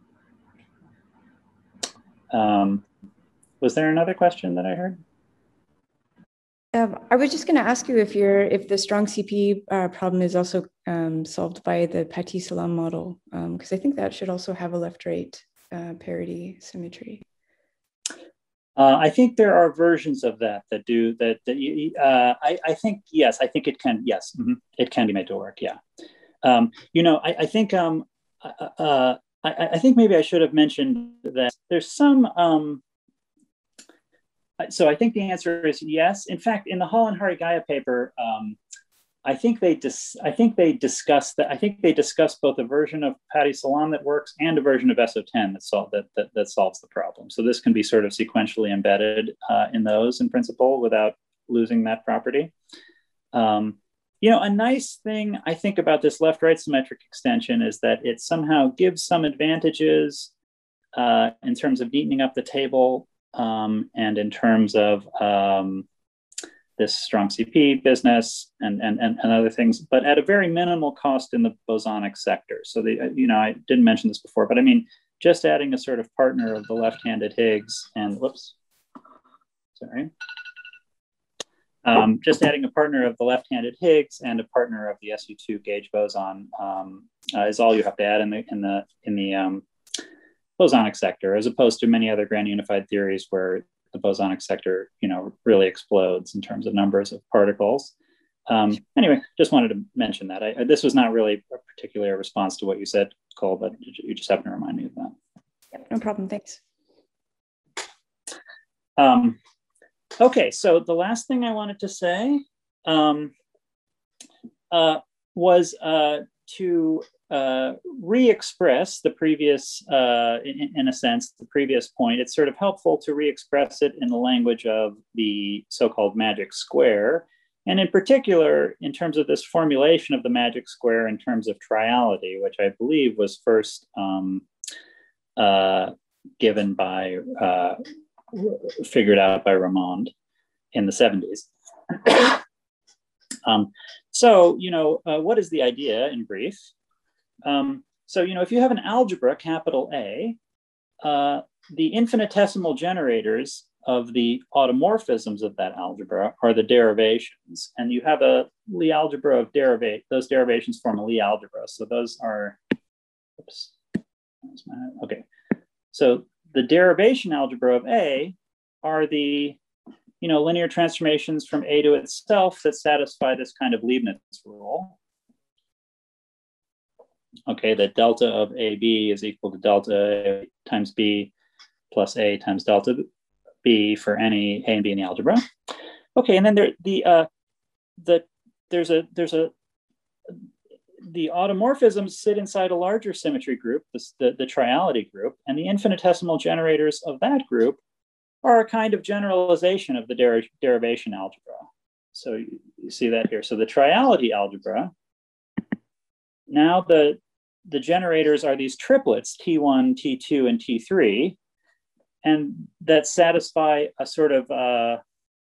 Um, was there another question that I heard? Um, I was just going to ask you if you're if the strong C P uh, problem is also um, solved by the Pati-Salam model, because um, I think that should also have a left-right uh, parity symmetry. Uh, I think there are versions of that that do that. that uh, I, I think yes, I think it can. Yes, mm-hmm, it can be made to work. Yeah, um, you know, I, I think um, uh, I, I think maybe I should have mentioned that there's some. Um, so I think the answer is yes. In fact, in the Hall and Hari Gaya paper, um, I think they dis- I think they discuss that. I think they discuss both a version of Pati-Salam that works and a version of S O ten that, sol- that, that, that solves the problem. So this can be sort of sequentially embedded uh, in those in principle without losing that property. Um, you know, a nice thing I think about this left-right symmetric extension is that it somehow gives some advantages uh, in terms of neatening up the table um, and in terms of um, this strong C P business and, and, and, and other things, but at a very minimal cost in the bosonic sector. So the, you know, I didn't mention this before, but I mean, just adding a sort of partner of the left-handed Higgs and, whoops, sorry. Um, just adding a partner of the left-handed Higgs and a partner of the S U two gauge boson um, uh, is all you have to add in the in the in the um, bosonic sector, as opposed to many other grand unified theories where the bosonic sector, you know, really explodes in terms of numbers of particles. Um, anyway, just wanted to mention that. I, this was not really a particular response to what you said, Cole, but you just happened to remind me of that. Yeah, no problem. Thanks. Um, Okay, so the last thing I wanted to say um, uh, was uh, to uh, re-express the previous, uh, in, in a sense, the previous point. It's sort of helpful to re-express it in the language of the so-called magic square, and in particular, in terms of this formulation of the magic square in terms of triality, which I believe was first um, uh, given by uh, figured out by Ramond in the seventies. um, so, you know, uh, what is the idea in brief? Um, so, you know, if you have an algebra, capital A, uh, the infinitesimal generators of the automorphisms of that algebra are the derivations. And you have a Lie algebra of derivate, those derivations form a Lie algebra. So those are, oops, okay. So the derivation algebra of A are the, you know, linear transformations from A to itself that satisfy this kind of Leibniz rule. Okay, that delta of A B is equal to delta A times B plus A times delta B for any A and B in the algebra. Okay, and then there the uh, the there's a there's a the automorphisms sit inside a larger symmetry group, this, the, the triality group, and the infinitesimal generators of that group are a kind of generalization of the der derivation algebra. So you, you see that here. So the triality algebra, now the, the generators are these triplets, T one, T two, and T three, and that satisfy a sort of uh,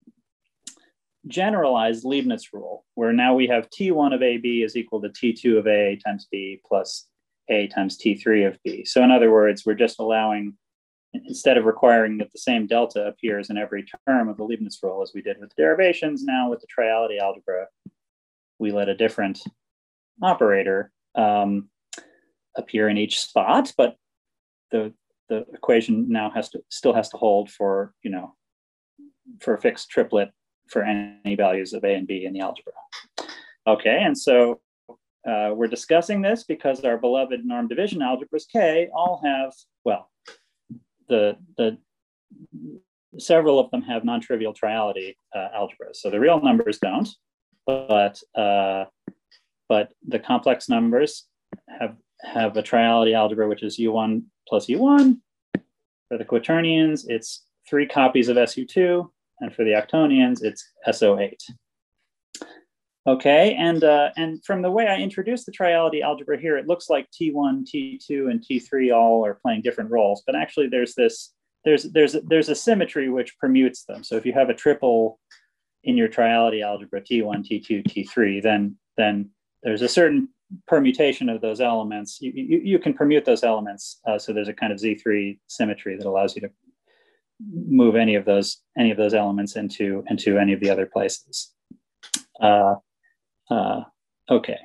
generalized Leibniz rule, where now we have T one of A B is equal to T two of A times B plus A times T three of B. So in other words, we're just allowing, instead of requiring that the same delta appears in every term of the Leibniz rule as we did with derivations, now with the triality algebra, we let a different operator um, appear in each spot, but the, the equation now has to still has to hold for, you know, for a fixed triplet for any values of A and B in the algebra. Okay, and so uh, we're discussing this because our beloved norm division algebras K all have, well, the, the several of them have non-trivial triality uh, algebras. So the real numbers don't, but uh, but the complex numbers have have a triality algebra, which is U one plus U one. For the quaternions, it's three copies of S U two. And for the octonians, it's S O eight. Okay, and, uh, and from the way I introduced the triality algebra here, it looks like T one, T two, and T three all are playing different roles, but actually there's this, there's, there's, there's a symmetry which permutes them. So if you have a triple in your triality algebra, T one, T two, T three, then, then there's a certain permutation of those elements. You, you, you can permute those elements, uh, so there's a kind of Z three symmetry that allows you to move any of those any of those elements into into any of the other places. Uh, uh, okay.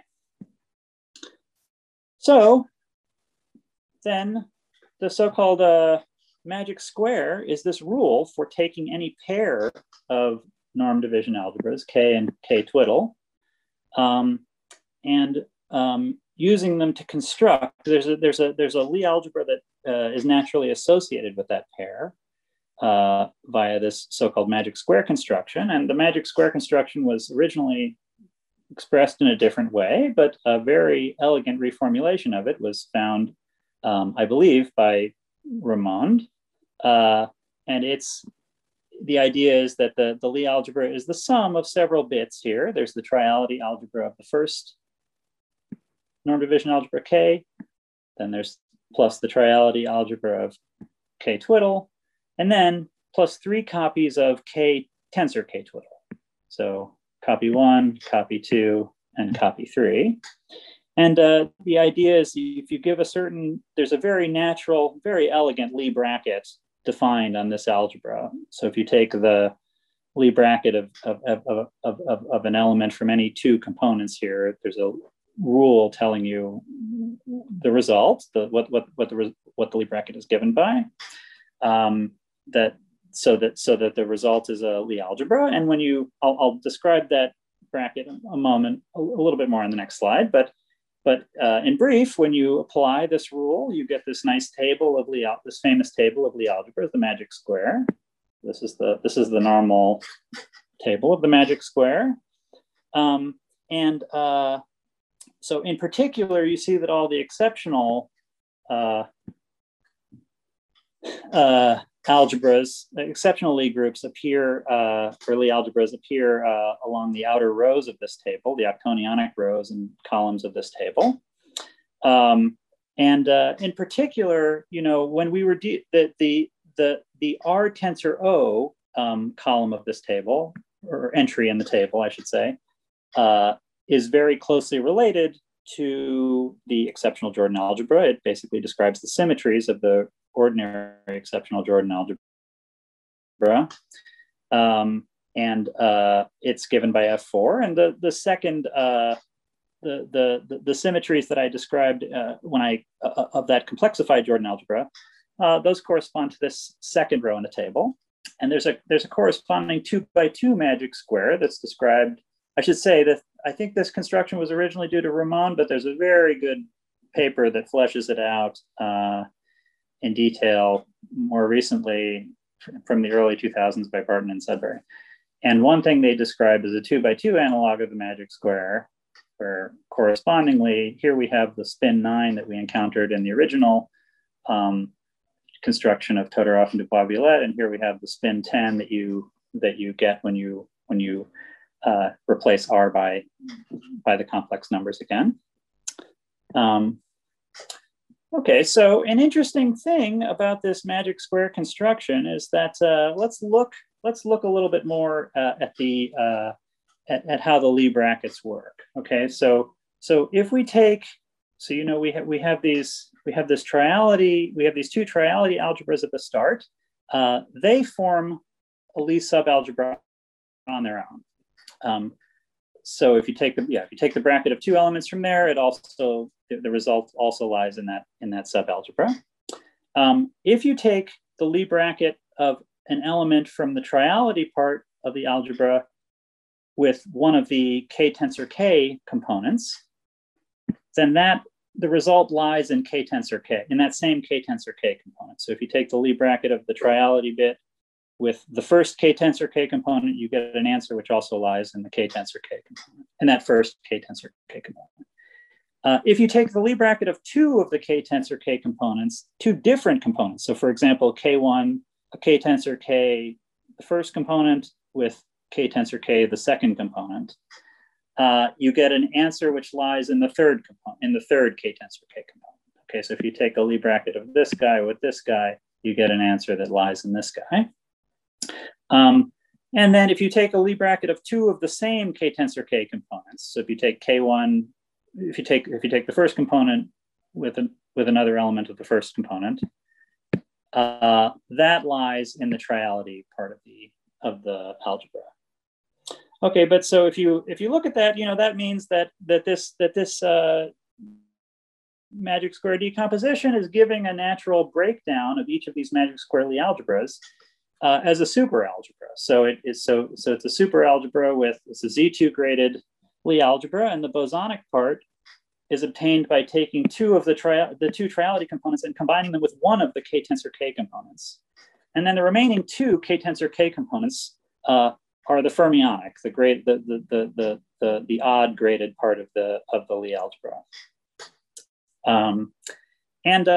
So then the so-called uh, magic square is this rule for taking any pair of norm division algebras, K and K twiddle, um, and um, using them to construct. There's a there's a there's a Lie algebra that uh, is naturally associated with that pair. Uh, via this so-called magic square construction. And the magic square construction was originally expressed in a different way, but a very elegant reformulation of it was found, um, I believe, by Ramond. Uh, and it's, the idea is that the, the Lie algebra is the sum of several bits here. There's the triality algebra of the first norm division algebra K. Then there's plus the triality algebra of K twiddle. And then plus three copies of K tensor K twiddle. So copy one, copy two, and copy three. And uh, the idea is if you give a certain, there's a very natural, very elegant Lie bracket defined on this algebra. So if you take the Lie bracket of, of, of, of, of, of an element from any two components here, there's a rule telling you the result, the, what, what, what, the, what the Lie bracket is given by. Um, that so that so that the result is a Lie algebra. And when you, I'll, I'll describe that bracket in a moment, a, a little bit more on the next slide. But but uh, in brief, when you apply this rule, you get this nice table of Lie, this famous table of Lie algebra, the magic square. This is the this is the normal table of the magic square. Um, and uh, so in particular, you see that all the exceptional uh, uh, algebras, exceptional Lie groups appear, uh, or Lie algebras appear uh, along the outer rows of this table, the octonionic rows and columns of this table. Um, and uh, in particular, you know, when we were, the, the, the, the R tensor O um, column of this table, or entry in the table, I should say, uh, is very closely related to the exceptional Jordan algebra. It basically describes the symmetries of the ordinary exceptional Jordan algebra. Um, and uh, it's given by F four. And the, the second, uh, the, the, the symmetries that I described uh, when I, uh, of that complexified Jordan algebra, uh, those correspond to this second row in the table. And there's a, there's a corresponding two by two magic square that's described. I should say that I think this construction was originally due to Ramon, but there's a very good paper that fleshes it out uh, in detail more recently from the early two thousands by Barton and Sudbury. And one thing they describe is a two by two analog of the magic square, where correspondingly, here we have the spin nine that we encountered in the original um, construction of Todorov and Dubois-Violette, and here we have the spin ten that you that you get when you when you uh, replace R by by the complex numbers again. Um, Okay, so an interesting thing about this magic square construction is that uh, let's look let's look a little bit more uh, at the uh, at, at how the Lie brackets work. Okay, so so if we take, so you know we have we have these we have this triality we have these two triality algebras at the start. Uh, they form a Lie subalgebra on their own. Um, So if you take the yeah, if you take the bracket of two elements from there, it also the, the result also lies in that in that subalgebra. Um, if you take the Lie bracket of an element from the triality part of the algebra with one of the K tensor K components, then that the result lies in K tensor K, in that same K tensor K component. So if you take the Lie bracket of the triality bit with the first K tensor K component, you get an answer which also lies in the K tensor K component, in that first K tensor K component. Uh, if you take the Lie bracket of two of the K tensor K components, two different components, so for example, K one, a K tensor K, the first component with K tensor K, the second component, uh, you get an answer which lies in the third component, in the third K tensor K component. Okay, so if you take a Lie bracket of this guy with this guy, you get an answer that lies in this guy. Um, and then if you take a Lie bracket of two of the same K tensor K components, so if you take K one, if you take if you take the first component with an, with another element of the first component, uh, that lies in the triality part of the of the algebra. Okay, but so if you if you look at that, you know that means that that this that this uh, magic square decomposition is giving a natural breakdown of each of these magic square Lie algebras uh, as a super algebra. So it is so so it's a super algebra with it's a Z two graded Lie algebra, and the bosonic part is obtained by taking two of the tri the two triality components and combining them with one of the K tensor K components, and then the remaining two K tensor K components uh, are the fermionic, the grade the the the the the, the odd graded part of the of the Lie algebra. Um, and uh,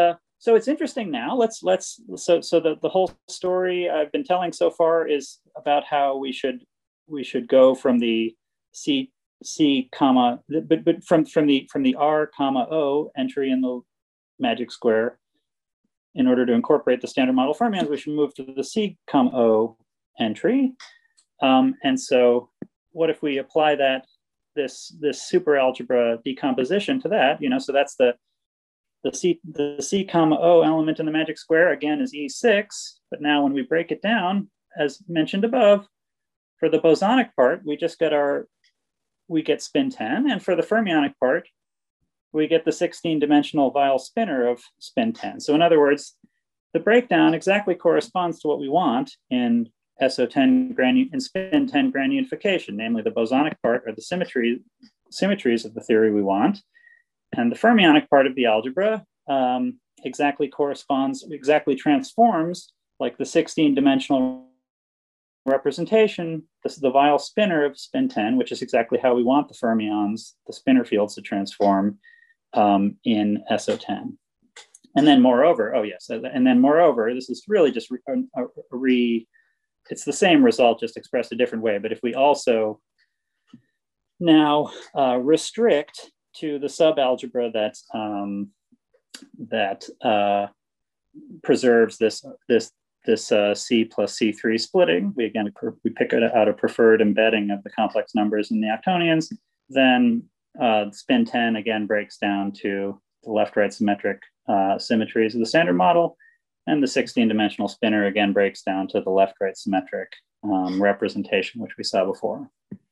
so it's interesting now. Let's let's so so the, the whole story I've been telling so far is about how we should we should go from the C C comma but but from from the from the R comma O entry in the magic square. In order to incorporate the standard model fermions, we should move to the C comma O entry. Um, and so what if we apply that this this superalgebra decomposition to that? You know, so that's the the C the C comma O element in the magic square again is E six. But now when we break it down, as mentioned above, for the bosonic part, we just get our we get spin ten, and for the fermionic part, we get the sixteen dimensional Weyl spinor of spin ten. So in other words, the breakdown exactly corresponds to what we want in S O ten granu in spin ten grand unification, namely the bosonic part or the symmetry symmetries of the theory we want. And the fermionic part of the algebra um, exactly corresponds, exactly transforms like the sixteen dimensional representation, this is the Weyl spinor of spin ten, which is exactly how we want the fermions, the spinor fields to transform um, in S O ten. And then moreover, oh yes, and then moreover, this is really just re, a, a re, it's the same result, just expressed a different way. But if we also now uh, restrict to the subalgebra that um, that uh, preserves this this this uh, C plus C three splitting, we again we pick out a preferred embedding of the complex numbers in the octonions, then uh, spin ten again breaks down to the left-right symmetric uh, symmetries of the standard model, and the sixteen dimensional spinor again breaks down to the left-right symmetric um, representation, which we saw before.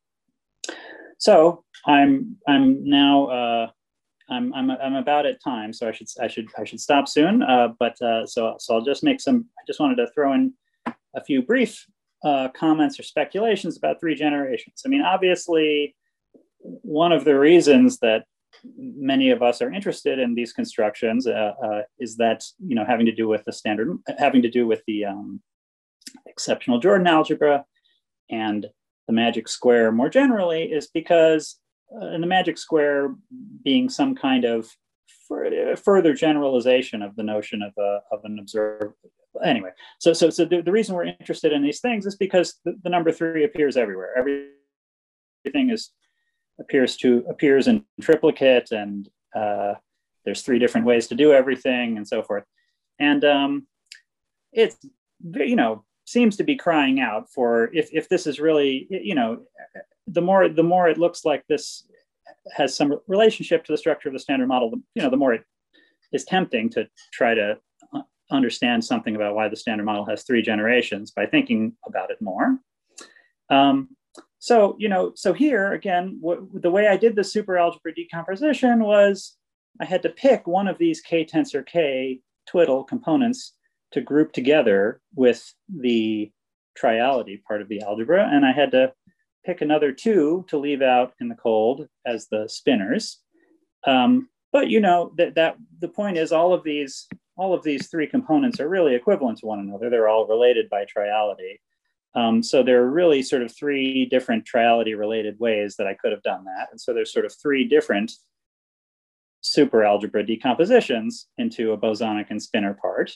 So I'm I'm now uh, I'm I'm I'm about at time, so I should I should I should stop soon. Uh, but uh, so so I'll just make some. I just wanted to throw in a few brief uh, comments or speculations about three generations. I mean, obviously, one of the reasons that many of us are interested in these constructions uh, uh, is that, you know, having to do with the standard, having to do with the um, exceptional Jordan algebra and the magic square more generally, is because uh, in the magic square being some kind of further generalization of the notion of, a, of an observer. Anyway, so so so the, the reason we're interested in these things is because the, the number three appears everywhere. Everything is appears to appears in triplicate, and uh, there's three different ways to do everything, and so forth. And um, it's, you know, seems to be crying out for, if if this is really, you know, the more the more it looks like this has some relationship to the structure of the standard model, you know, the more it is tempting to try to understand something about why the standard model has three generations by thinking about it more. Um, so, you know, so here again, the way I did the superalgebra decomposition was I had to pick one of these K tensor K twiddle components to group together with the triality part of the algebra. And I had to pick another two to leave out in the cold as the spinors. Um, but, you know, that, that the point is all of these all of these three components are really equivalent to one another. They're all related by triality. Um, so there are really sort of three different triality related ways that I could have done that. And so there's sort of three different superalgebra decompositions into a bosonic and spinor part.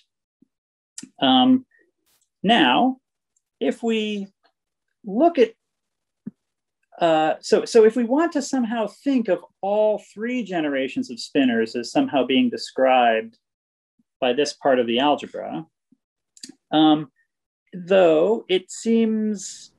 Um, now, if we look at, uh, so, so if we want to somehow think of all three generations of spinors as somehow being described by this part of the algebra, um, though it seems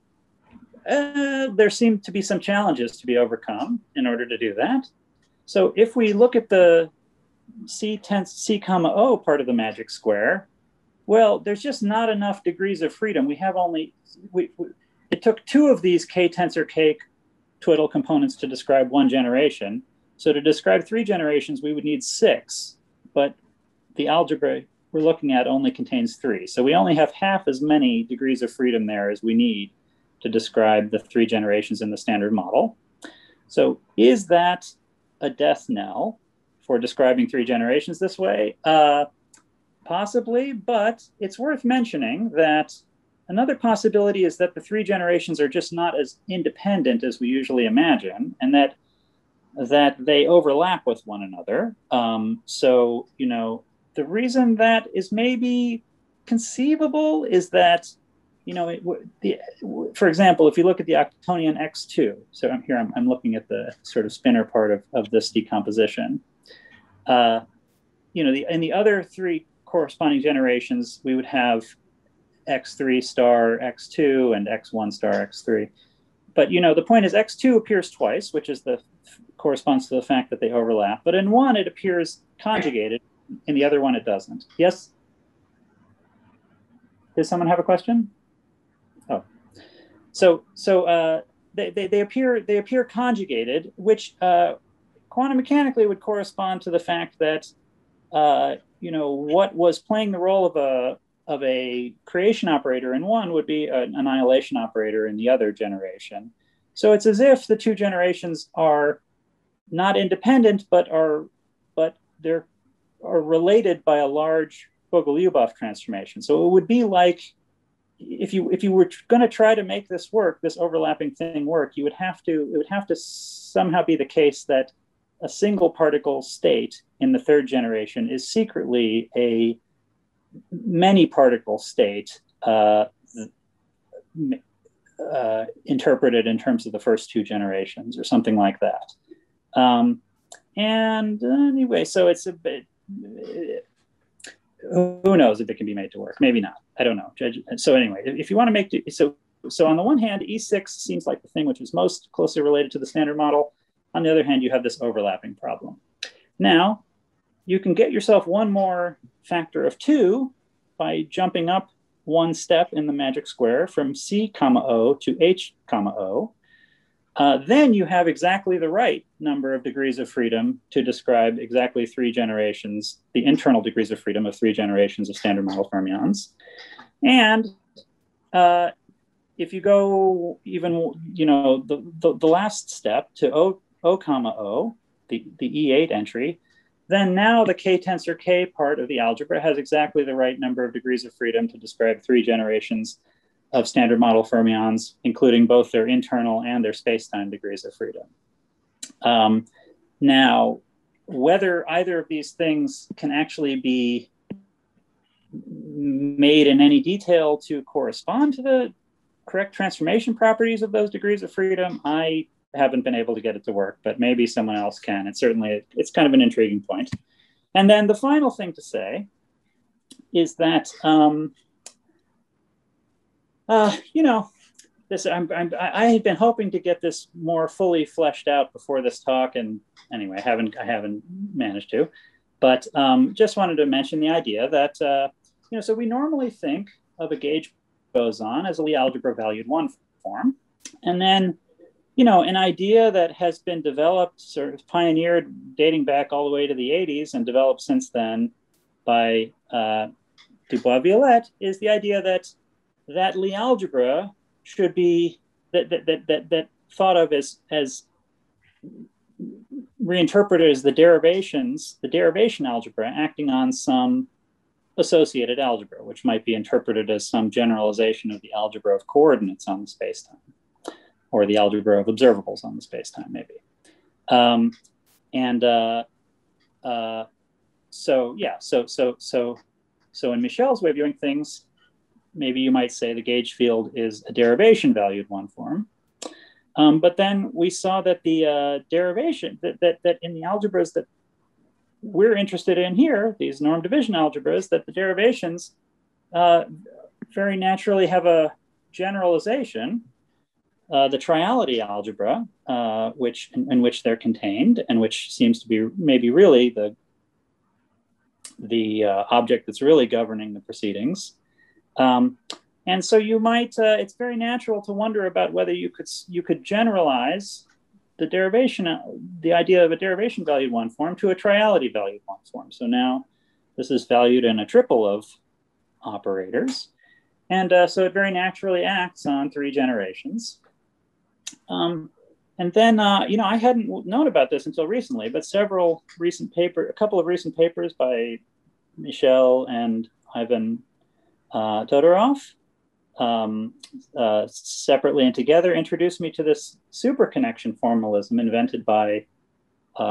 uh, there seem to be some challenges to be overcome in order to do that. So if we look at the C tens C comma O part of the magic square, well, there's just not enough degrees of freedom. We have only, we, we, it took two of these K tensor K twiddle components to describe one generation. So to describe three generations, we would need six, but the algebra we're looking at only contains three. So we only have half as many degrees of freedom there as we need to describe the three generations in the standard model. So is that a death knell for describing three generations this way? Uh, possibly, but it's worth mentioning that another possibility is that the three generations are just not as independent as we usually imagine, and that, that they overlap with one another. Um, so, you know, the reason that is maybe conceivable is that, you know, it, the, for example, if you look at the octonion X two, so I'm here, I'm, I'm looking at the sort of spinor part of, of this decomposition. Uh, you know, the, in the other three corresponding generations, we would have X three star X two and X one star X three. But, you know, the point is X two appears twice, which is the corresponds to the fact that they overlap. But in one, it appears conjugated. In the other one, it doesn't. Yes? Does someone have a question? Oh, so so uh, they, they they appear they appear conjugated, which uh, quantum mechanically would correspond to the fact that uh, you know, what was playing the role of a of a creation operator in one would be an annihilation operator in the other generation. So it's as if the two generations are not independent, but are but they're are related by a large Bogoliubov transformation. So it would be like if you if you were going to try to make this work, this overlapping thing work, you would have to it would have to somehow be the case that a single particle state in the third generation is secretly a many particle state uh, uh, interpreted in terms of the first two generations or something like that. Um, and anyway, so it's a bit, who knows if it can be made to work? Maybe not. I don't know. So anyway, if you want to make, so, so on the one hand, E six seems like the thing which is most closely related to the standard model. On the other hand, you have this overlapping problem. Now, you can get yourself one more factor of two by jumping up one step in the magic square from C comma O to H comma O. Uh, then you have exactly the right number of degrees of freedom to describe exactly three generations, the internal degrees of freedom of three generations of standard model fermions. And uh, if you go even, you know, the, the, the last step to O, O comma O, the, the E eight entry, then now the K tensor K part of the algebra has exactly the right number of degrees of freedom to describe three generations of standard model fermions, including both their internal and their space-time degrees of freedom. Um, now, whether either of these things can actually be made in any detail to correspond to the correct transformation properties of those degrees of freedom, I haven't been able to get it to work, but maybe someone else can. It's certainly, it's kind of an intriguing point. And then the final thing to say is that, um, Uh, you know, this I'm, I'm I had been hoping to get this more fully fleshed out before this talk, and anyway, I haven't I haven't managed to. But um, just wanted to mention the idea that uh, you know, so we normally think of a gauge boson as a Lie algebra valued one form, and then you know, an idea that has been developed, sort of pioneered, dating back all the way to the eighties, and developed since then by uh, Dubois-Viollet, is the idea that that Lie algebra should be that that that that, that thought of as as reinterpreted as the derivations, the derivation algebra acting on some associated algebra, which might be interpreted as some generalization of the algebra of coordinates on the spacetime, or the algebra of observables on the spacetime, maybe. Um, and uh, uh, so yeah, so so so so in Michel's way of viewing things, maybe you might say the gauge field is a derivation valued one form. Um, but then we saw that the uh, derivation, that, that, that in the algebras that we're interested in here, these norm division algebras, that the derivations uh, very naturally have a generalization, uh, the triality algebra, uh, which in, in which they're contained, and which seems to be maybe really the, the uh, object that's really governing the proceedings. Um, and so you might, uh, it's very natural to wonder about whether you could, you could generalize the derivation, the idea of a derivation valued one form to a triality valued one form. So now this is valued in a triple of operators. And uh, so it very naturally acts on three generations. Um, and then, uh, you know, I hadn't known about this until recently, but several recent paper, a couple of recent papers by Michel and Ivan Uh, Todorov, um, uh, separately and together, introduced me to this superconnection formalism invented by uh,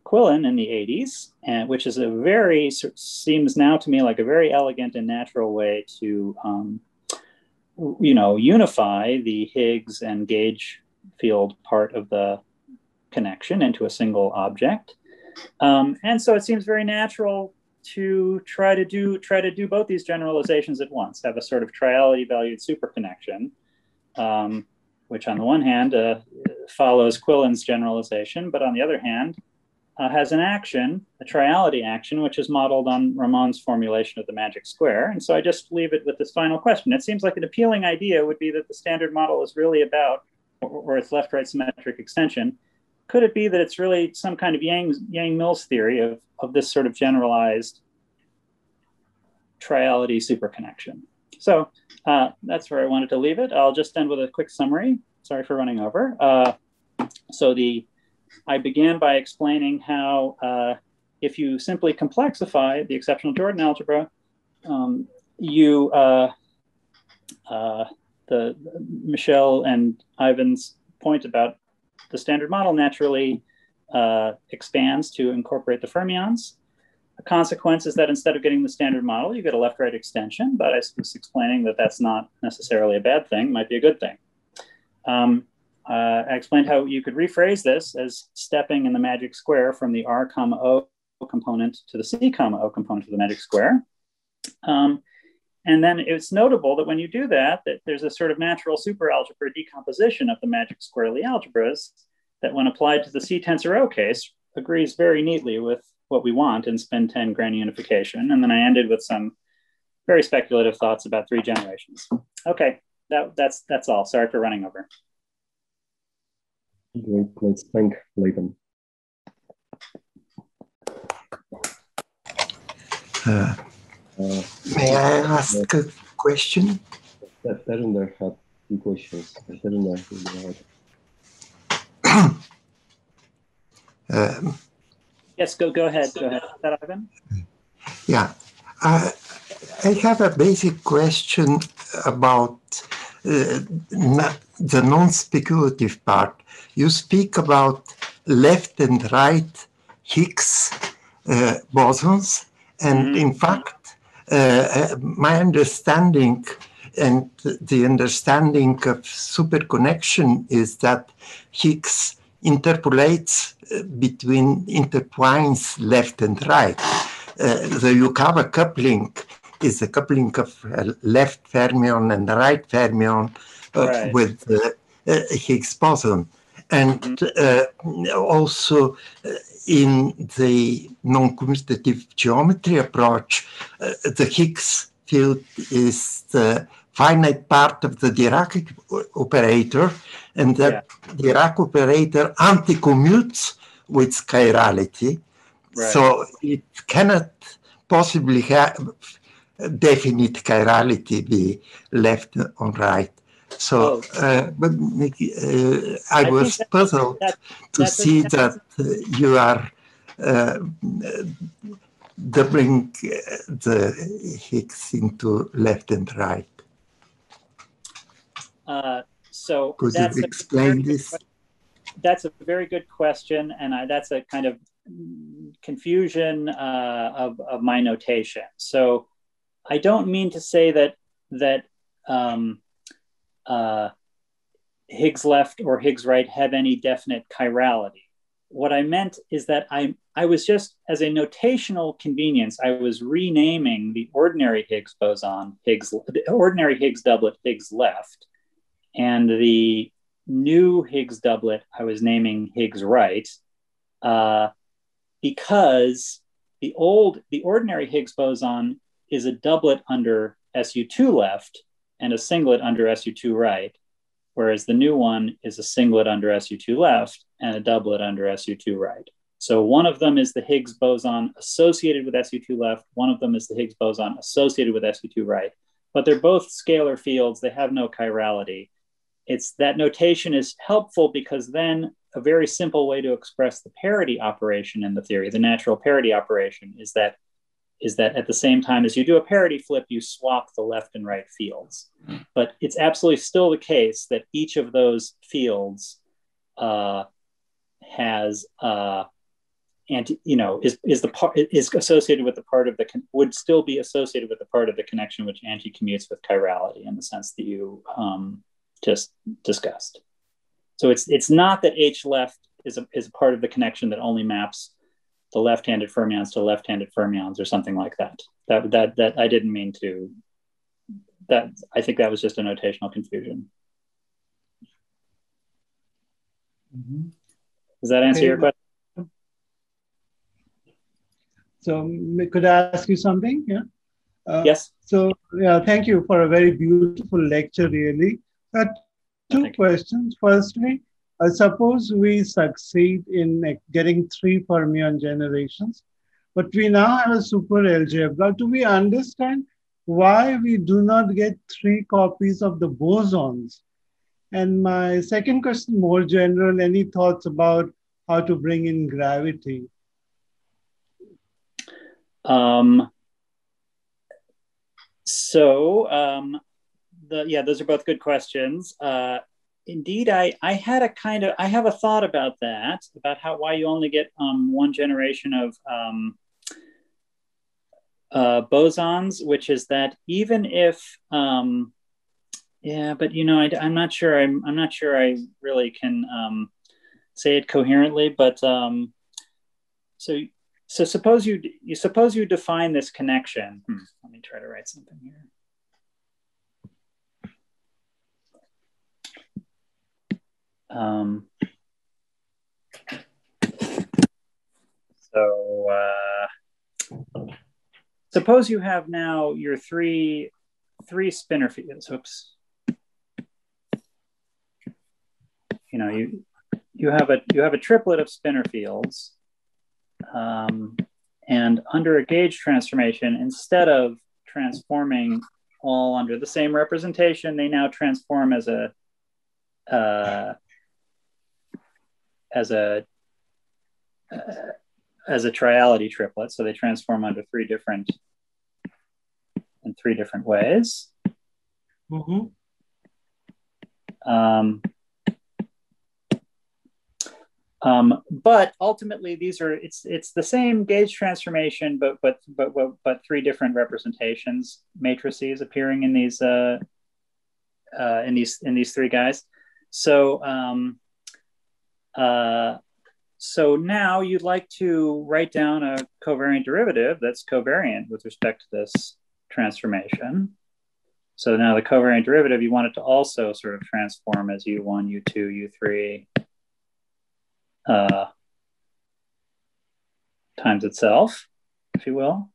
Quillen in the eighties, and which is a very, seems now to me like a very elegant and natural way to, um, you know, unify the Higgs and gauge field part of the connection into a single object. Um, and so it seems very natural to try to do try to do both these generalizations at once, have a sort of triality valued superconnection, um, which on the one hand uh, follows Quillen's generalization, but on the other hand uh, has an action, a triality action, which is modeled on Ramon's formulation of the magic square. And so I just leave it with this final question. It seems like an appealing idea would be that the standard model is really about, or, or its left-right symmetric extension. Could it be that it's really some kind of Yang, Yang-Mills theory of, of this sort of generalized triality superconnection? So uh, that's where I wanted to leave it. I'll just end with a quick summary. Sorry for running over. Uh, so the I began by explaining how uh, if you simply complexify the exceptional Jordan algebra, um, you, uh, uh, the Michel and Ivan's point about the standard model naturally uh, expands to incorporate the fermions. The consequence is that instead of getting the standard model, you get a left-right extension, but I was explaining that that's not necessarily a bad thing, might be a good thing. Um, uh, I explained how you could rephrase this as stepping in the magic square from the R comma O component to the C comma O component of the magic square. Um, and then it's notable that when you do that, that there's a sort of natural superalgebra decomposition of the magic square Lie algebras that when applied to the C tensor O case agrees very neatly with what we want in spin ten grand unification. And then I ended with some very speculative thoughts about three generations. Okay, that, that's, that's all. Sorry for running over. Great, let's thank Leighton. Uh, uh, may I ask uh, a question? That Terander had two questions. Terander, um, yes, go go ahead. Go ahead, Ivan. Yeah, uh, I have a basic question about uh, the non-speculative part. You speak about left and right Higgs uh, bosons, and mm-hmm. in fact, uh, my understanding and the understanding of superconnection is that Higgs interpolates between, intertwines left and right. Uh, the Yukawa coupling is the coupling of uh, left fermion and right fermion uh, right. with the uh, Higgs boson. And mm-hmm. uh, also uh, in the non-commutative geometry approach, uh, the Higgs field is the finite part of the Dirac operator, and that yeah. Dirac operator anti-commutes with chirality. Right. So it cannot possibly have definite chirality be left on right. So, oh. uh, but uh, I, I was that, puzzled that, to see a, that uh, you are uh, doubling the Higgs into left and right. Uh, so could that's you explain this? Good, that's a very good question, and I, that's a kind of confusion uh, of, of my notation. So I don't mean to say that that um, uh, Higgs left or Higgs right have any definite chirality. What I meant is that I I was just, as a notational convenience, I was renaming the ordinary Higgs boson, Higgs, the ordinary Higgs doublet, Higgs left, and the new Higgs doublet I was naming Higgs right, uh, because the old, the ordinary Higgs boson is a doublet under S U two left and a singlet under S U two right, whereas the new one is a singlet under S U two left and a doublet under S U two right. So one of them is the Higgs boson associated with S U two left, one of them is the Higgs boson associated with S U two right, but they're both scalar fields, they have no chirality. It's that notation is helpful because then a very simple way to express the parity operation in the theory, the natural parity operation, is that is that at the same time as you do a parity flip, you swap the left and right fields. But it's absolutely still the case that each of those fields uh, has uh, anti, you know, is is the part is associated with the part of the would still be associated with the part of the connection which anti-commutes with chirality in the sense that you um, just discussed. So it's it's not that H left is a is a part of the connection that only maps the left-handed fermions to left-handed fermions or something like that. That that that I didn't mean to. That I think that was just a notational confusion. Mm-hmm. Does that answer okay. your question? So could I ask you something? Yeah. Uh, yes. So yeah, thank you for a very beautiful lecture. Really, uh, two thank questions. You. Firstly, uh, suppose we succeed in uh, getting three fermion generations, but we now have a super algebra. Do we understand why we do not get three copies of the bosons? And my second question, more general, any thoughts about how to bring in gravity? Um, so, um, the, yeah, those are both good questions. Uh, indeed, I, I had a kind of, I have a thought about that, about how, why you only get um, one generation of um, uh, bosons, which is that even if, um, yeah, but you know, I, I'm not sure, I'm, I'm not sure I really can um, say it coherently, but um, so, so suppose you, you suppose you define this connection. Hmm, let me try to write something here. Um, so uh, suppose you have now your three three spinor fields. Oops. You know, you you have a you have a triplet of spinor fields, um, and under a gauge transformation, instead of transforming all under the same representation, they now transform as a uh, as a uh, as a triality triplet. So they transform under three different in three different ways. Mm-hmm. Um, um, but ultimately, these are it's it's the same gauge transformation, but but but but, but three different representations matrices appearing in these uh, uh, in these in these three guys. So um, uh, so now you'd like to write down a covariant derivative that's covariant with respect to this transformation. So now the covariant derivative, you want it to also sort of transform as U one, U two, U three uh, times itself, if you will.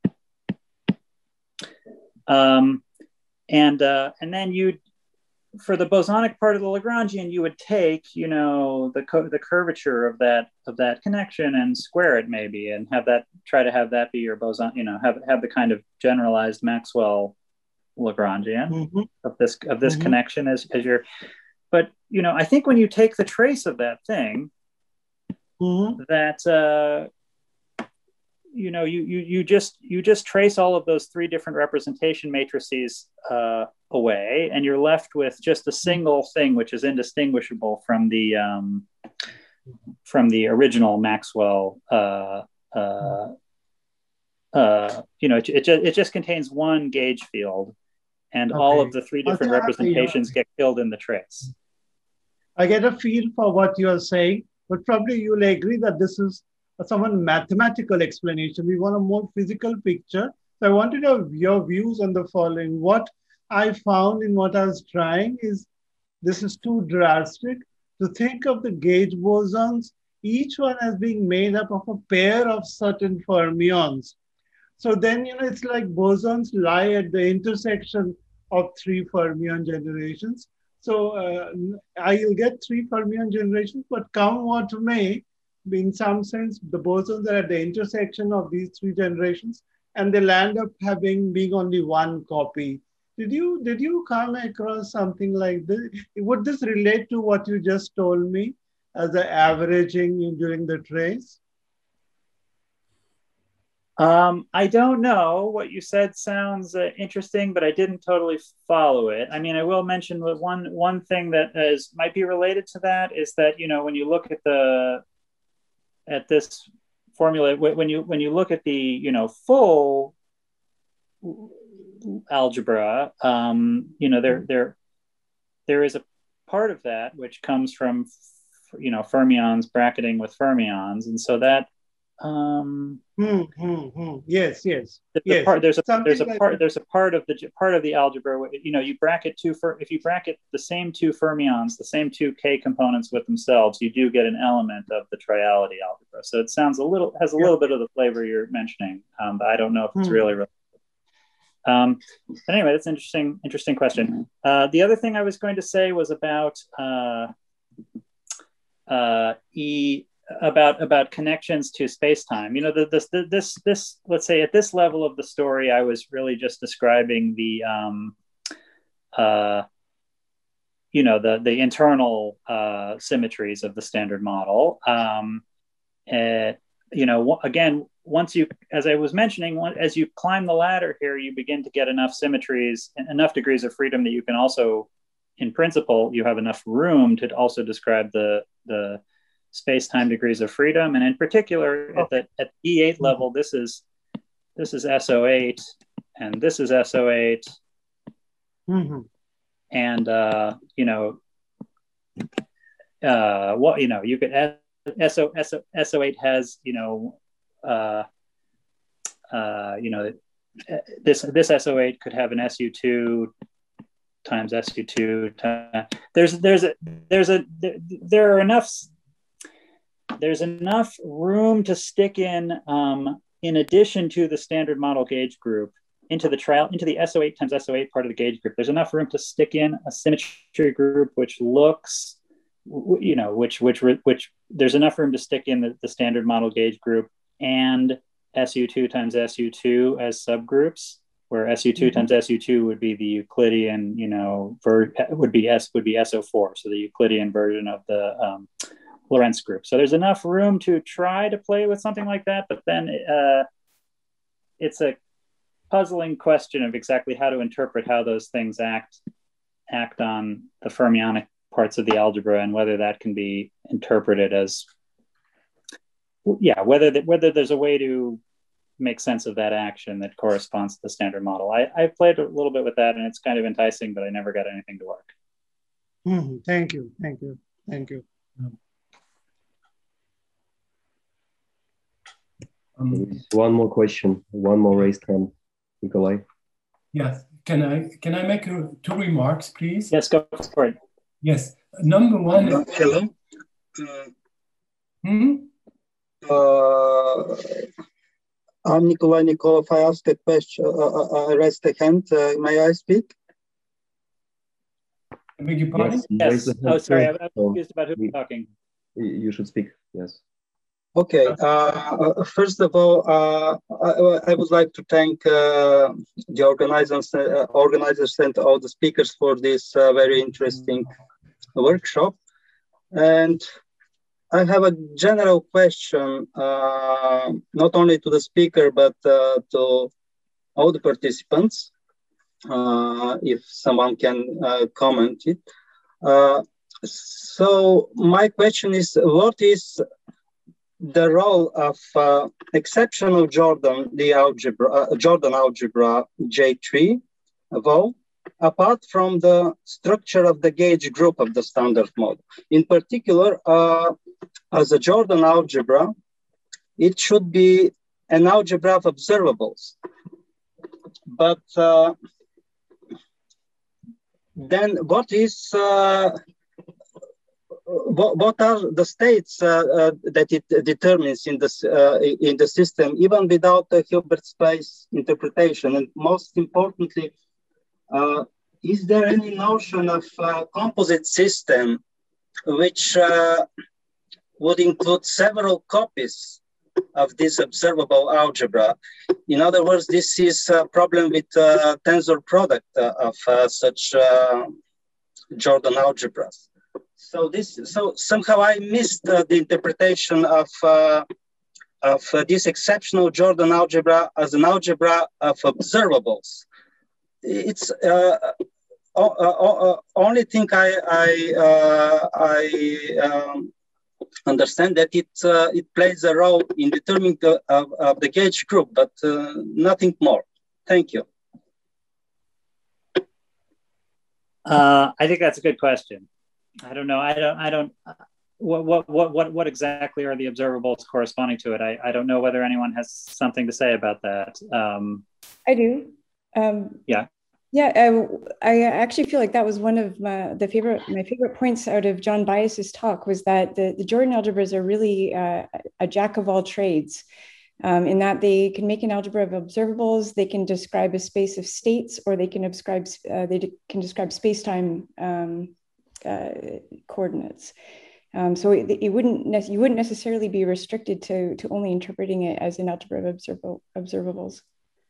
Um, and uh, and then you, for the bosonic part of the Lagrangian, you would take, you know, the co the curvature of that of that connection and square it maybe, and have that try to have that be your boson, you know, have have the kind of generalized Maxwell Lagrangian mm-hmm. of this of this mm-hmm. connection as as your, but you know, I think when you take the trace of that thing, mm-hmm. that uh, you know, you you you just you just trace all of those three different representation matrices uh, away, and you're left with just a single thing which is indistinguishable from the um, from the original Maxwell. Uh, uh, uh, you know, it it just, it just contains one gauge field, and okay. all of the three different okay. representations get killed in the trace. I get a feel for what you are saying, but probably you'll agree that this is a somewhat mathematical explanation. We want a more physical picture. So I wanted to have your views on the following. What I found in what I was trying is this is too drastic to think of the gauge bosons, each one as being made up of a pair of certain fermions. So then, you know, it's like bosons lie at the intersection of three fermion generations. So uh, I'll get three fermion generations, but come what may, in some sense, the bosons are at the intersection of these three generations, and they'll end up having being only one copy. Did you did you come across something like this? Would this relate to what you just told me as the averaging during the trace? Um, I don't know. What you said sounds uh, interesting, but I didn't totally follow it. I mean, I will mention that one one thing that is might be related to that is that, you know, when you look at the at this formula, when you when you look at the you know full algebra, um, you know there there there is a part of that which comes from you know fermions bracketing with fermions, and so that um, hmm, hmm, hmm. yes yes the, the yes part, there's a Something there's a like part that. there's a part of the part of the algebra you know you bracket two fer, if you bracket the same two fermions, the same two K components with themselves, you do get an element of the triality algebra. So it sounds a little has a Yeah. little bit of the flavor you're mentioning, um, but I don't know if it's Hmm. really related. Um, but anyway, that's an interesting interesting question. Uh, the other thing I was going to say was about uh, uh, E. about about connections to space-time. You know, the, this this this let's say at this level of the story, I was really just describing the um, uh, you know the the internal uh, symmetries of the standard model. Um, uh, you know, again, once you, as I was mentioning, as you climb the ladder here, you begin to get enough symmetries, enough degrees of freedom that you can also, in principle, you have enough room to also describe the the space-time degrees of freedom. And in particular, at the at E eight level, this is this is S O eight, and this is S O eight, Mm-hmm. and uh, you know, uh, what you know, you could S O S O eight has you know, uh, uh, you know, this this S O eight could have an S U two times S U two. Times, there's there's a there's a there, there are enough. There's enough room to stick in, um, in addition to the standard model gauge group, into the trial, into the S O eight times S O eight part of the gauge group. There's enough room to stick in a symmetry group which looks, you know, which which which there's enough room to stick in the, the standard model gauge group and S U two times S U two as subgroups, where S U two mm-hmm. times S U two would be the Euclidean, you know, ver- would be S would be S O four, so the Euclidean version of the um, Lorentz group. So there's enough room to try to play with something like that, but then uh, it's a puzzling question of exactly how to interpret how those things act act on the fermionic parts of the algebra, and whether that can be interpreted as, yeah, whether that, whether there's a way to make sense of that action that corresponds to the standard model. I, I played a little bit with that, and it's kind of enticing, but I never got anything to work. Mm-hmm. Thank you, thank you, thank you. Um, one more question, one more raised hand, Nikolai. Yes, can I can I make a, two remarks, please? Yes, go for it. Yes, number one. Uh, hello. Uh, hmm? uh, I'm Nikolai Nikolov. I asked a question. Uh, I raised a hand. Uh, may I speak? I beg your pardon? Yes. yes. Oh, sorry. I, I'm confused about who you're talking. You should speak. Yes. Okay. Uh, first of all, uh, I, I would like to thank uh, the organizers, uh, organizers and all the speakers for this uh, very interesting workshop. And I have a general question, uh, not only to the speaker, but uh, to all the participants, uh, if someone can uh, comment it. Uh, so my question is, what is the role of uh, exceptional Jordan, the algebra, uh, Jordan algebra J three evolve, apart from the structure of the gauge group of the standard model? In particular, uh, as a Jordan algebra, it should be an algebra of observables. But uh, then what is uh, What, what are the states uh, uh, that it determines in the, uh, in the system, even without the Hilbert space interpretation? And most importantly, uh, is there any notion of uh, composite system which uh, would include several copies of this observable algebra? In other words, this is a problem with uh, tensor product uh, of uh, such uh, Jordan algebras. So this, so somehow I missed uh, the interpretation of uh, of uh, this exceptional Jordan algebra as an algebra of observables. It's uh, uh, uh, only thing I I uh, I um, understand that it uh, it plays a role in determining the, uh, uh, the gauge group, but uh, nothing more. Thank you. Uh, I think that's a good question. I don't know. I don't. I don't. Uh, what what what what what exactly are the observables corresponding to it? I I don't know whether anyone has something to say about that. Um, I do. Um, yeah. Yeah, I, I actually feel like that was one of my, the favorite, my favorite points out of John Bias's talk was that the, the Jordan algebras are really uh, a jack of all trades um, in that they can make an algebra of observables, they can describe a space of states, or they can describe, uh, they can describe space-time um, uh, coordinates. Um, so it, it wouldn't, you wouldn't necessarily be restricted to, to only interpreting it as an algebra of observable, observables.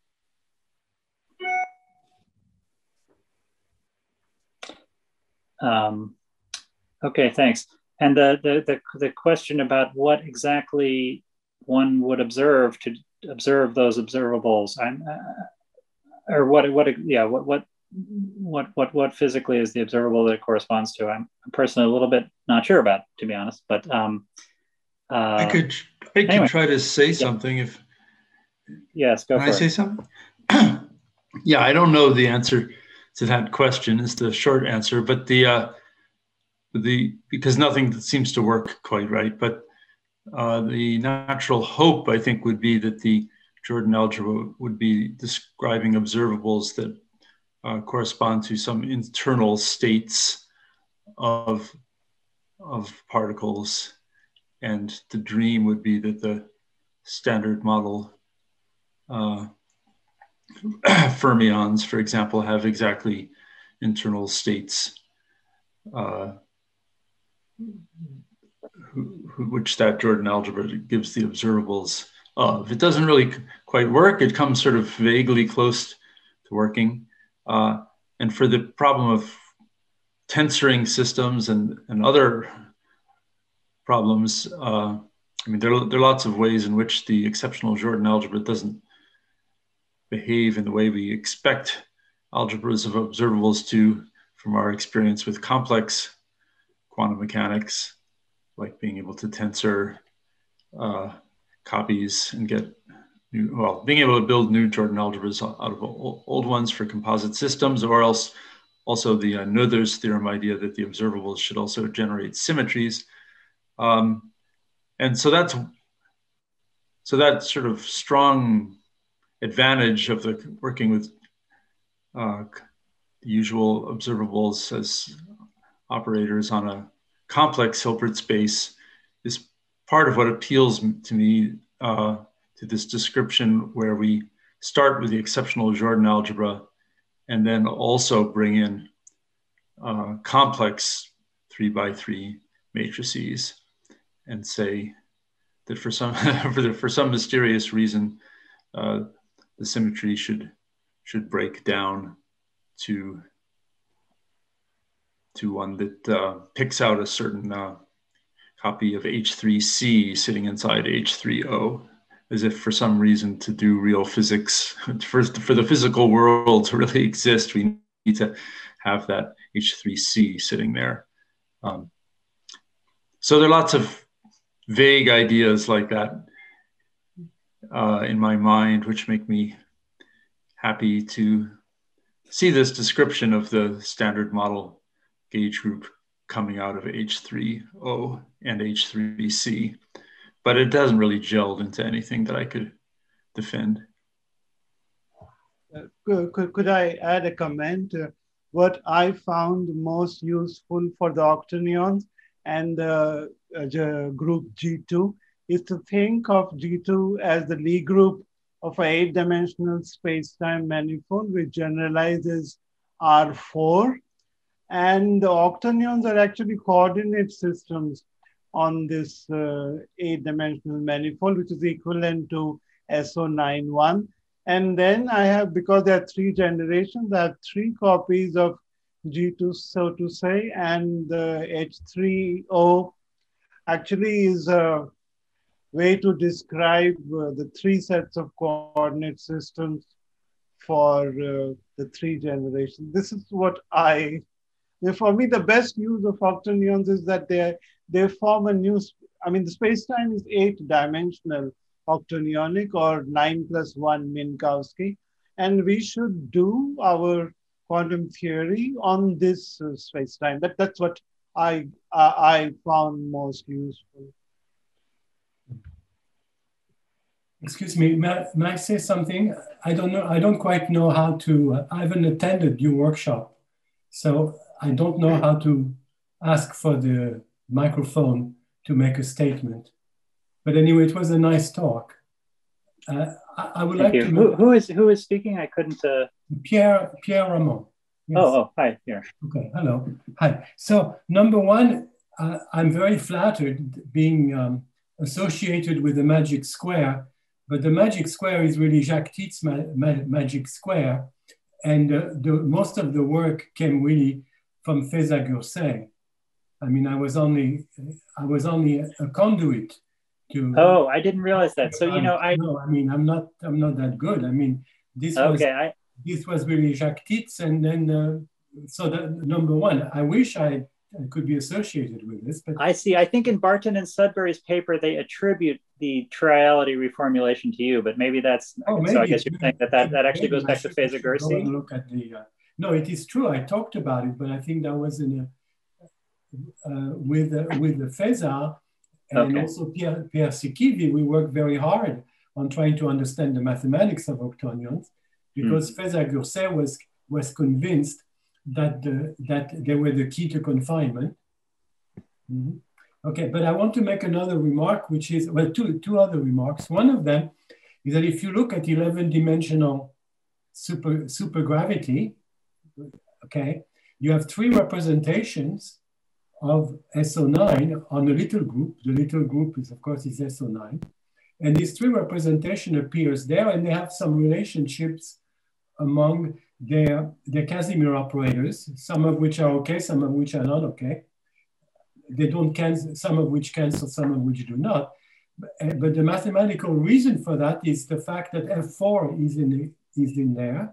Um, okay, thanks. And the, the the the question about what exactly one would observe to observe those observables, I'm, uh, or what what yeah what what what what what physically is the observable that it corresponds to? I'm personally a little bit not sure about, to be honest. But um, uh, I could I could anyway. try to say yeah. something if. Yes, go Can for I it. say something? Yeah, I don't know the answer to that question is the short answer, but the uh, the because nothing seems to work quite right. But uh, the natural hope, I think, would be that the Jordan algebra would be describing observables that uh, correspond to some internal states of of particles, and the dream would be that the standard model uh, fermions, for example, have exactly internal states, uh, who, who, which that Jordan algebra gives the observables of. It doesn't really quite work. It comes sort of vaguely close to working. Uh, and for the problem of tensoring systems and, and other problems, uh, I mean, there, there are lots of ways in which the exceptional Jordan algebra doesn't behave in the way we expect algebras of observables to from our experience with complex quantum mechanics, like being able to tensor uh, copies and get new, well, being able to build new Jordan algebras out of old ones for composite systems, or else also the uh, Noether's theorem idea that the observables should also generate symmetries. Um, and so that's, so that sort of strong advantage of the working with uh, the usual observables as operators on a complex Hilbert space is part of what appeals to me uh, to this description where we start with the exceptional Jordan algebra and then also bring in uh, complex three by three matrices and say that for some, for, the, for some mysterious reason, uh, the symmetry should should break down to to one that uh, picks out a certain uh, copy of H three C sitting inside H three O, as if for some reason to do real physics, for, for the physical world to really exist, we need to have that H three C sitting there. Um, so there are lots of vague ideas like that uh, in my mind, which make me happy to see this description of the standard model gauge group coming out of H three O and H three C, but it doesn't really gel into anything that I could defend. Uh, could, could, could I add a comment? Uh, what I found most useful for the octonions and the uh, group G two is to think of G two as the Lie group of an eight-dimensional space-time manifold which generalizes R four. And the octonions are actually coordinate systems on this uh, eight-dimensional manifold, which is equivalent to S O nine one. And then I have, because there are three generations, I have three copies of G two, so to say, and the H three O actually is a way to describe uh, the three sets of coordinate systems for uh, the three generations. This is what I, for me, the best use of octonions is that they, they form a new I mean, the space-time is eight-dimensional octonionic or nine plus one Minkowski, and we should do our quantum theory on this uh, space-time. That, that's what I, uh, I found most useful. Excuse me, may, may I say something? I don't know, I don't quite know how to, uh, I haven't attended your workshop, so I don't know how to ask for the microphone to make a statement. But anyway, it was a nice talk. Uh, I, I would Thank like you. to- Who, who, is, who is speaking? I couldn't... Uh... Pierre, Pierre Ramon. Yes. Oh, oh, hi, Pierre. Okay, hello, hi. So number one, uh, I'm very flattered being um, associated with the Magic Square, but the Magic Square is really Jacques Tietz's ma ma Magic Square, and uh, the, most of the work came really from Feza-Gürsey. I mean, I was only, I was only a conduit to. Oh, I didn't realize that. So you know, I. No, I mean, I'm not, I'm not that good. I mean, this was. Okay, I. This was really Jacques Tietz, and then uh, so that number one, I wish I, I could be associated with this. But I see. I think in Barton and Sudbury's paper they attribute the triality reformulation to you, but maybe that's. Oh, maybe, so I guess you're maybe, saying that that, that actually goes I back to should- Feza-Gürsey. go and Look at the. Uh, no, it is true. I talked about it, but I think that was in a, uh, with uh, with the Feza and Okay. also Pierre, Pierre Sikivi. We worked very hard on trying to understand the mathematics of octonions, because Feza-Gürsey was was convinced that the, that they were the key to confinement. Mm-hmm. Okay, but I want to make another remark, which is, well, two, two other remarks. One of them is that if you look at eleven dimensional super, supergravity, okay, you have three representations of S O nine on a little group. The little group is, of course, is S O nine. And this three representation appears there, and they have some relationships among their, their Casimir operators, some of which are okay, some of which are not okay. They don't cancel, some of which cancel, some of which do not. But, but the mathematical reason for that is the fact that F four is in, is in there.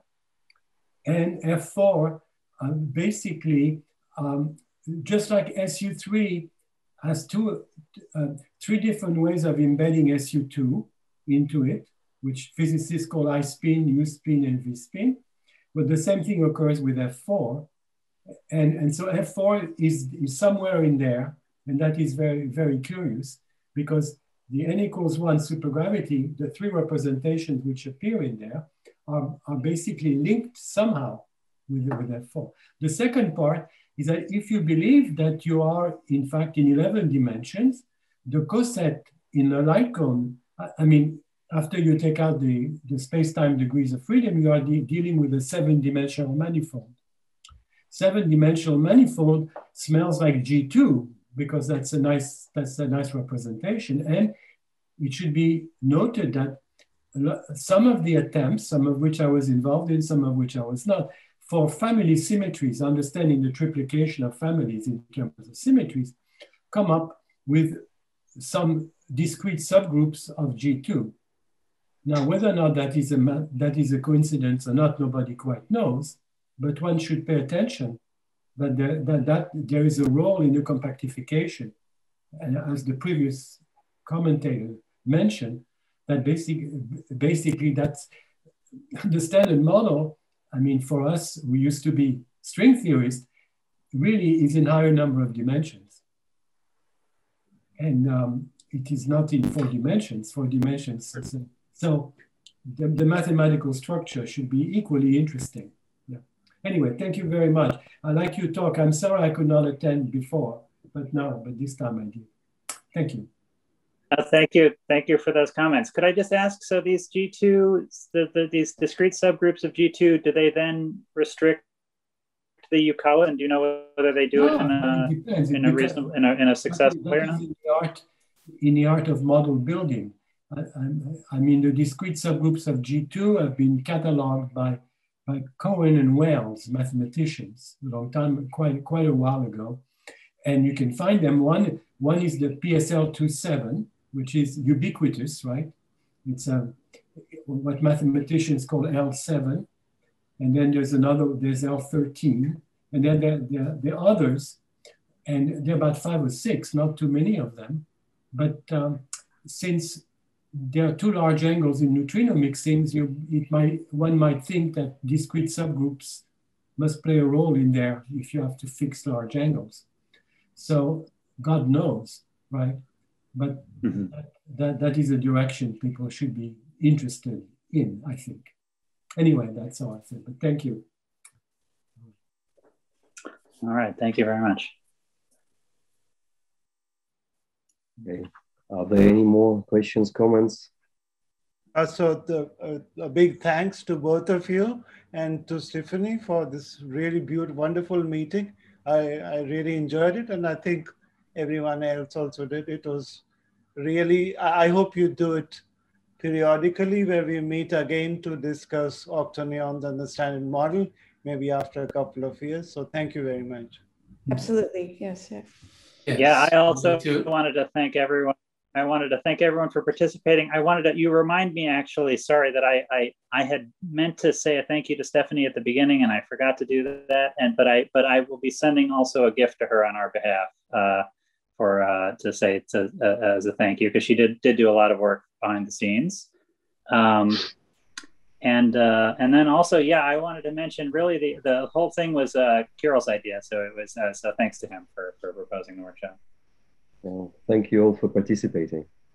And F four uh, basically, um, just like S U three has two, uh, three different ways of embedding S U two into it, which physicists call I spin, U spin, and V spin. But the same thing occurs with F four. And, and so F four is, is somewhere in there, and that is very, very curious, because the n equals one supergravity, the three representations which appear in there are, are basically linked somehow with, with F four. The second part is that if you believe that you are, in fact, in eleven dimensions, the coset in a light cone, I, I mean, after you take out the, the space-time degrees of freedom, you are de dealing with a seven-dimensional manifold. Seven-dimensional manifold smells like G two, because that's a nice, that's a nice representation. And it should be noted that some of the attempts, some of which I was involved in, some of which I was not, for family symmetries, understanding the triplication of families in terms of symmetries, come up with some discrete subgroups of G two. Now, whether or not that is a, that is a coincidence or not, nobody quite knows, but one should pay attention that there, that, that there is a role in the compactification. And as the previous commentator mentioned, that basic, basically that's the standard model. I mean, for us, we used to be string theorists, really is in higher number of dimensions. And um, it is not in four dimensions, four dimensions. So the, the mathematical structure should be equally interesting. Yeah. Anyway, thank you very much. I like your talk. I'm sorry I could not attend before, but now, but this time I did. Thank you. Uh, thank you. Thank you for those comments. Could I just ask, so these G two, the, the, these discrete subgroups of G two, do they then restrict the Euclid? And do you know whether they do No, it in a, it depends. in It a reasonable, in a, in a successful way or not? In the, art, in the art of model building. I, I, I mean, the discrete subgroups of G two have been cataloged by, by Cohen and Wells, mathematicians, a long time, quite, quite a while ago. And you can find them. One, one is the P S L twenty-seven, which is ubiquitous, right? It's a, what mathematicians call L seven. And then there's another, there's L thirteen. And then there, there, there are others, and there are about five or six, not too many of them. but um, since there are two large angles in neutrino mixings, you, it might, one might think that discrete subgroups must play a role in there if you have to fix large angles. So God knows, right? But mm-hmm. that, that, that is a direction people should be interested in, I think. Anyway, that's all I said, but thank you. All right, thank you very much. Okay. Are there any more questions, comments? Uh, so the, uh, a big thanks to both of you and to Stephanie for this really beautiful, wonderful meeting. I, I really enjoyed it, and I think everyone else also did. It was really, I hope you do it periodically where we meet again to discuss octonions and the standard model, maybe after a couple of years. So thank you very much. Absolutely, yes. Yeah, yes. yeah I also wanted to thank everyone. I wanted to thank everyone for participating. I wanted to, you remind me actually, sorry that I, I I had meant to say a thank you to Stephanie at the beginning and I forgot to do that. And but I but I will be sending also a gift to her on our behalf uh, for uh, to say to, uh, as a thank you, because she did did do a lot of work behind the scenes. Um, and uh, and then also, yeah, I wanted to mention really the, the whole thing was uh, Kirill's idea. So it was uh, so thanks to him for, for proposing the workshop. Well, thank you all for participating.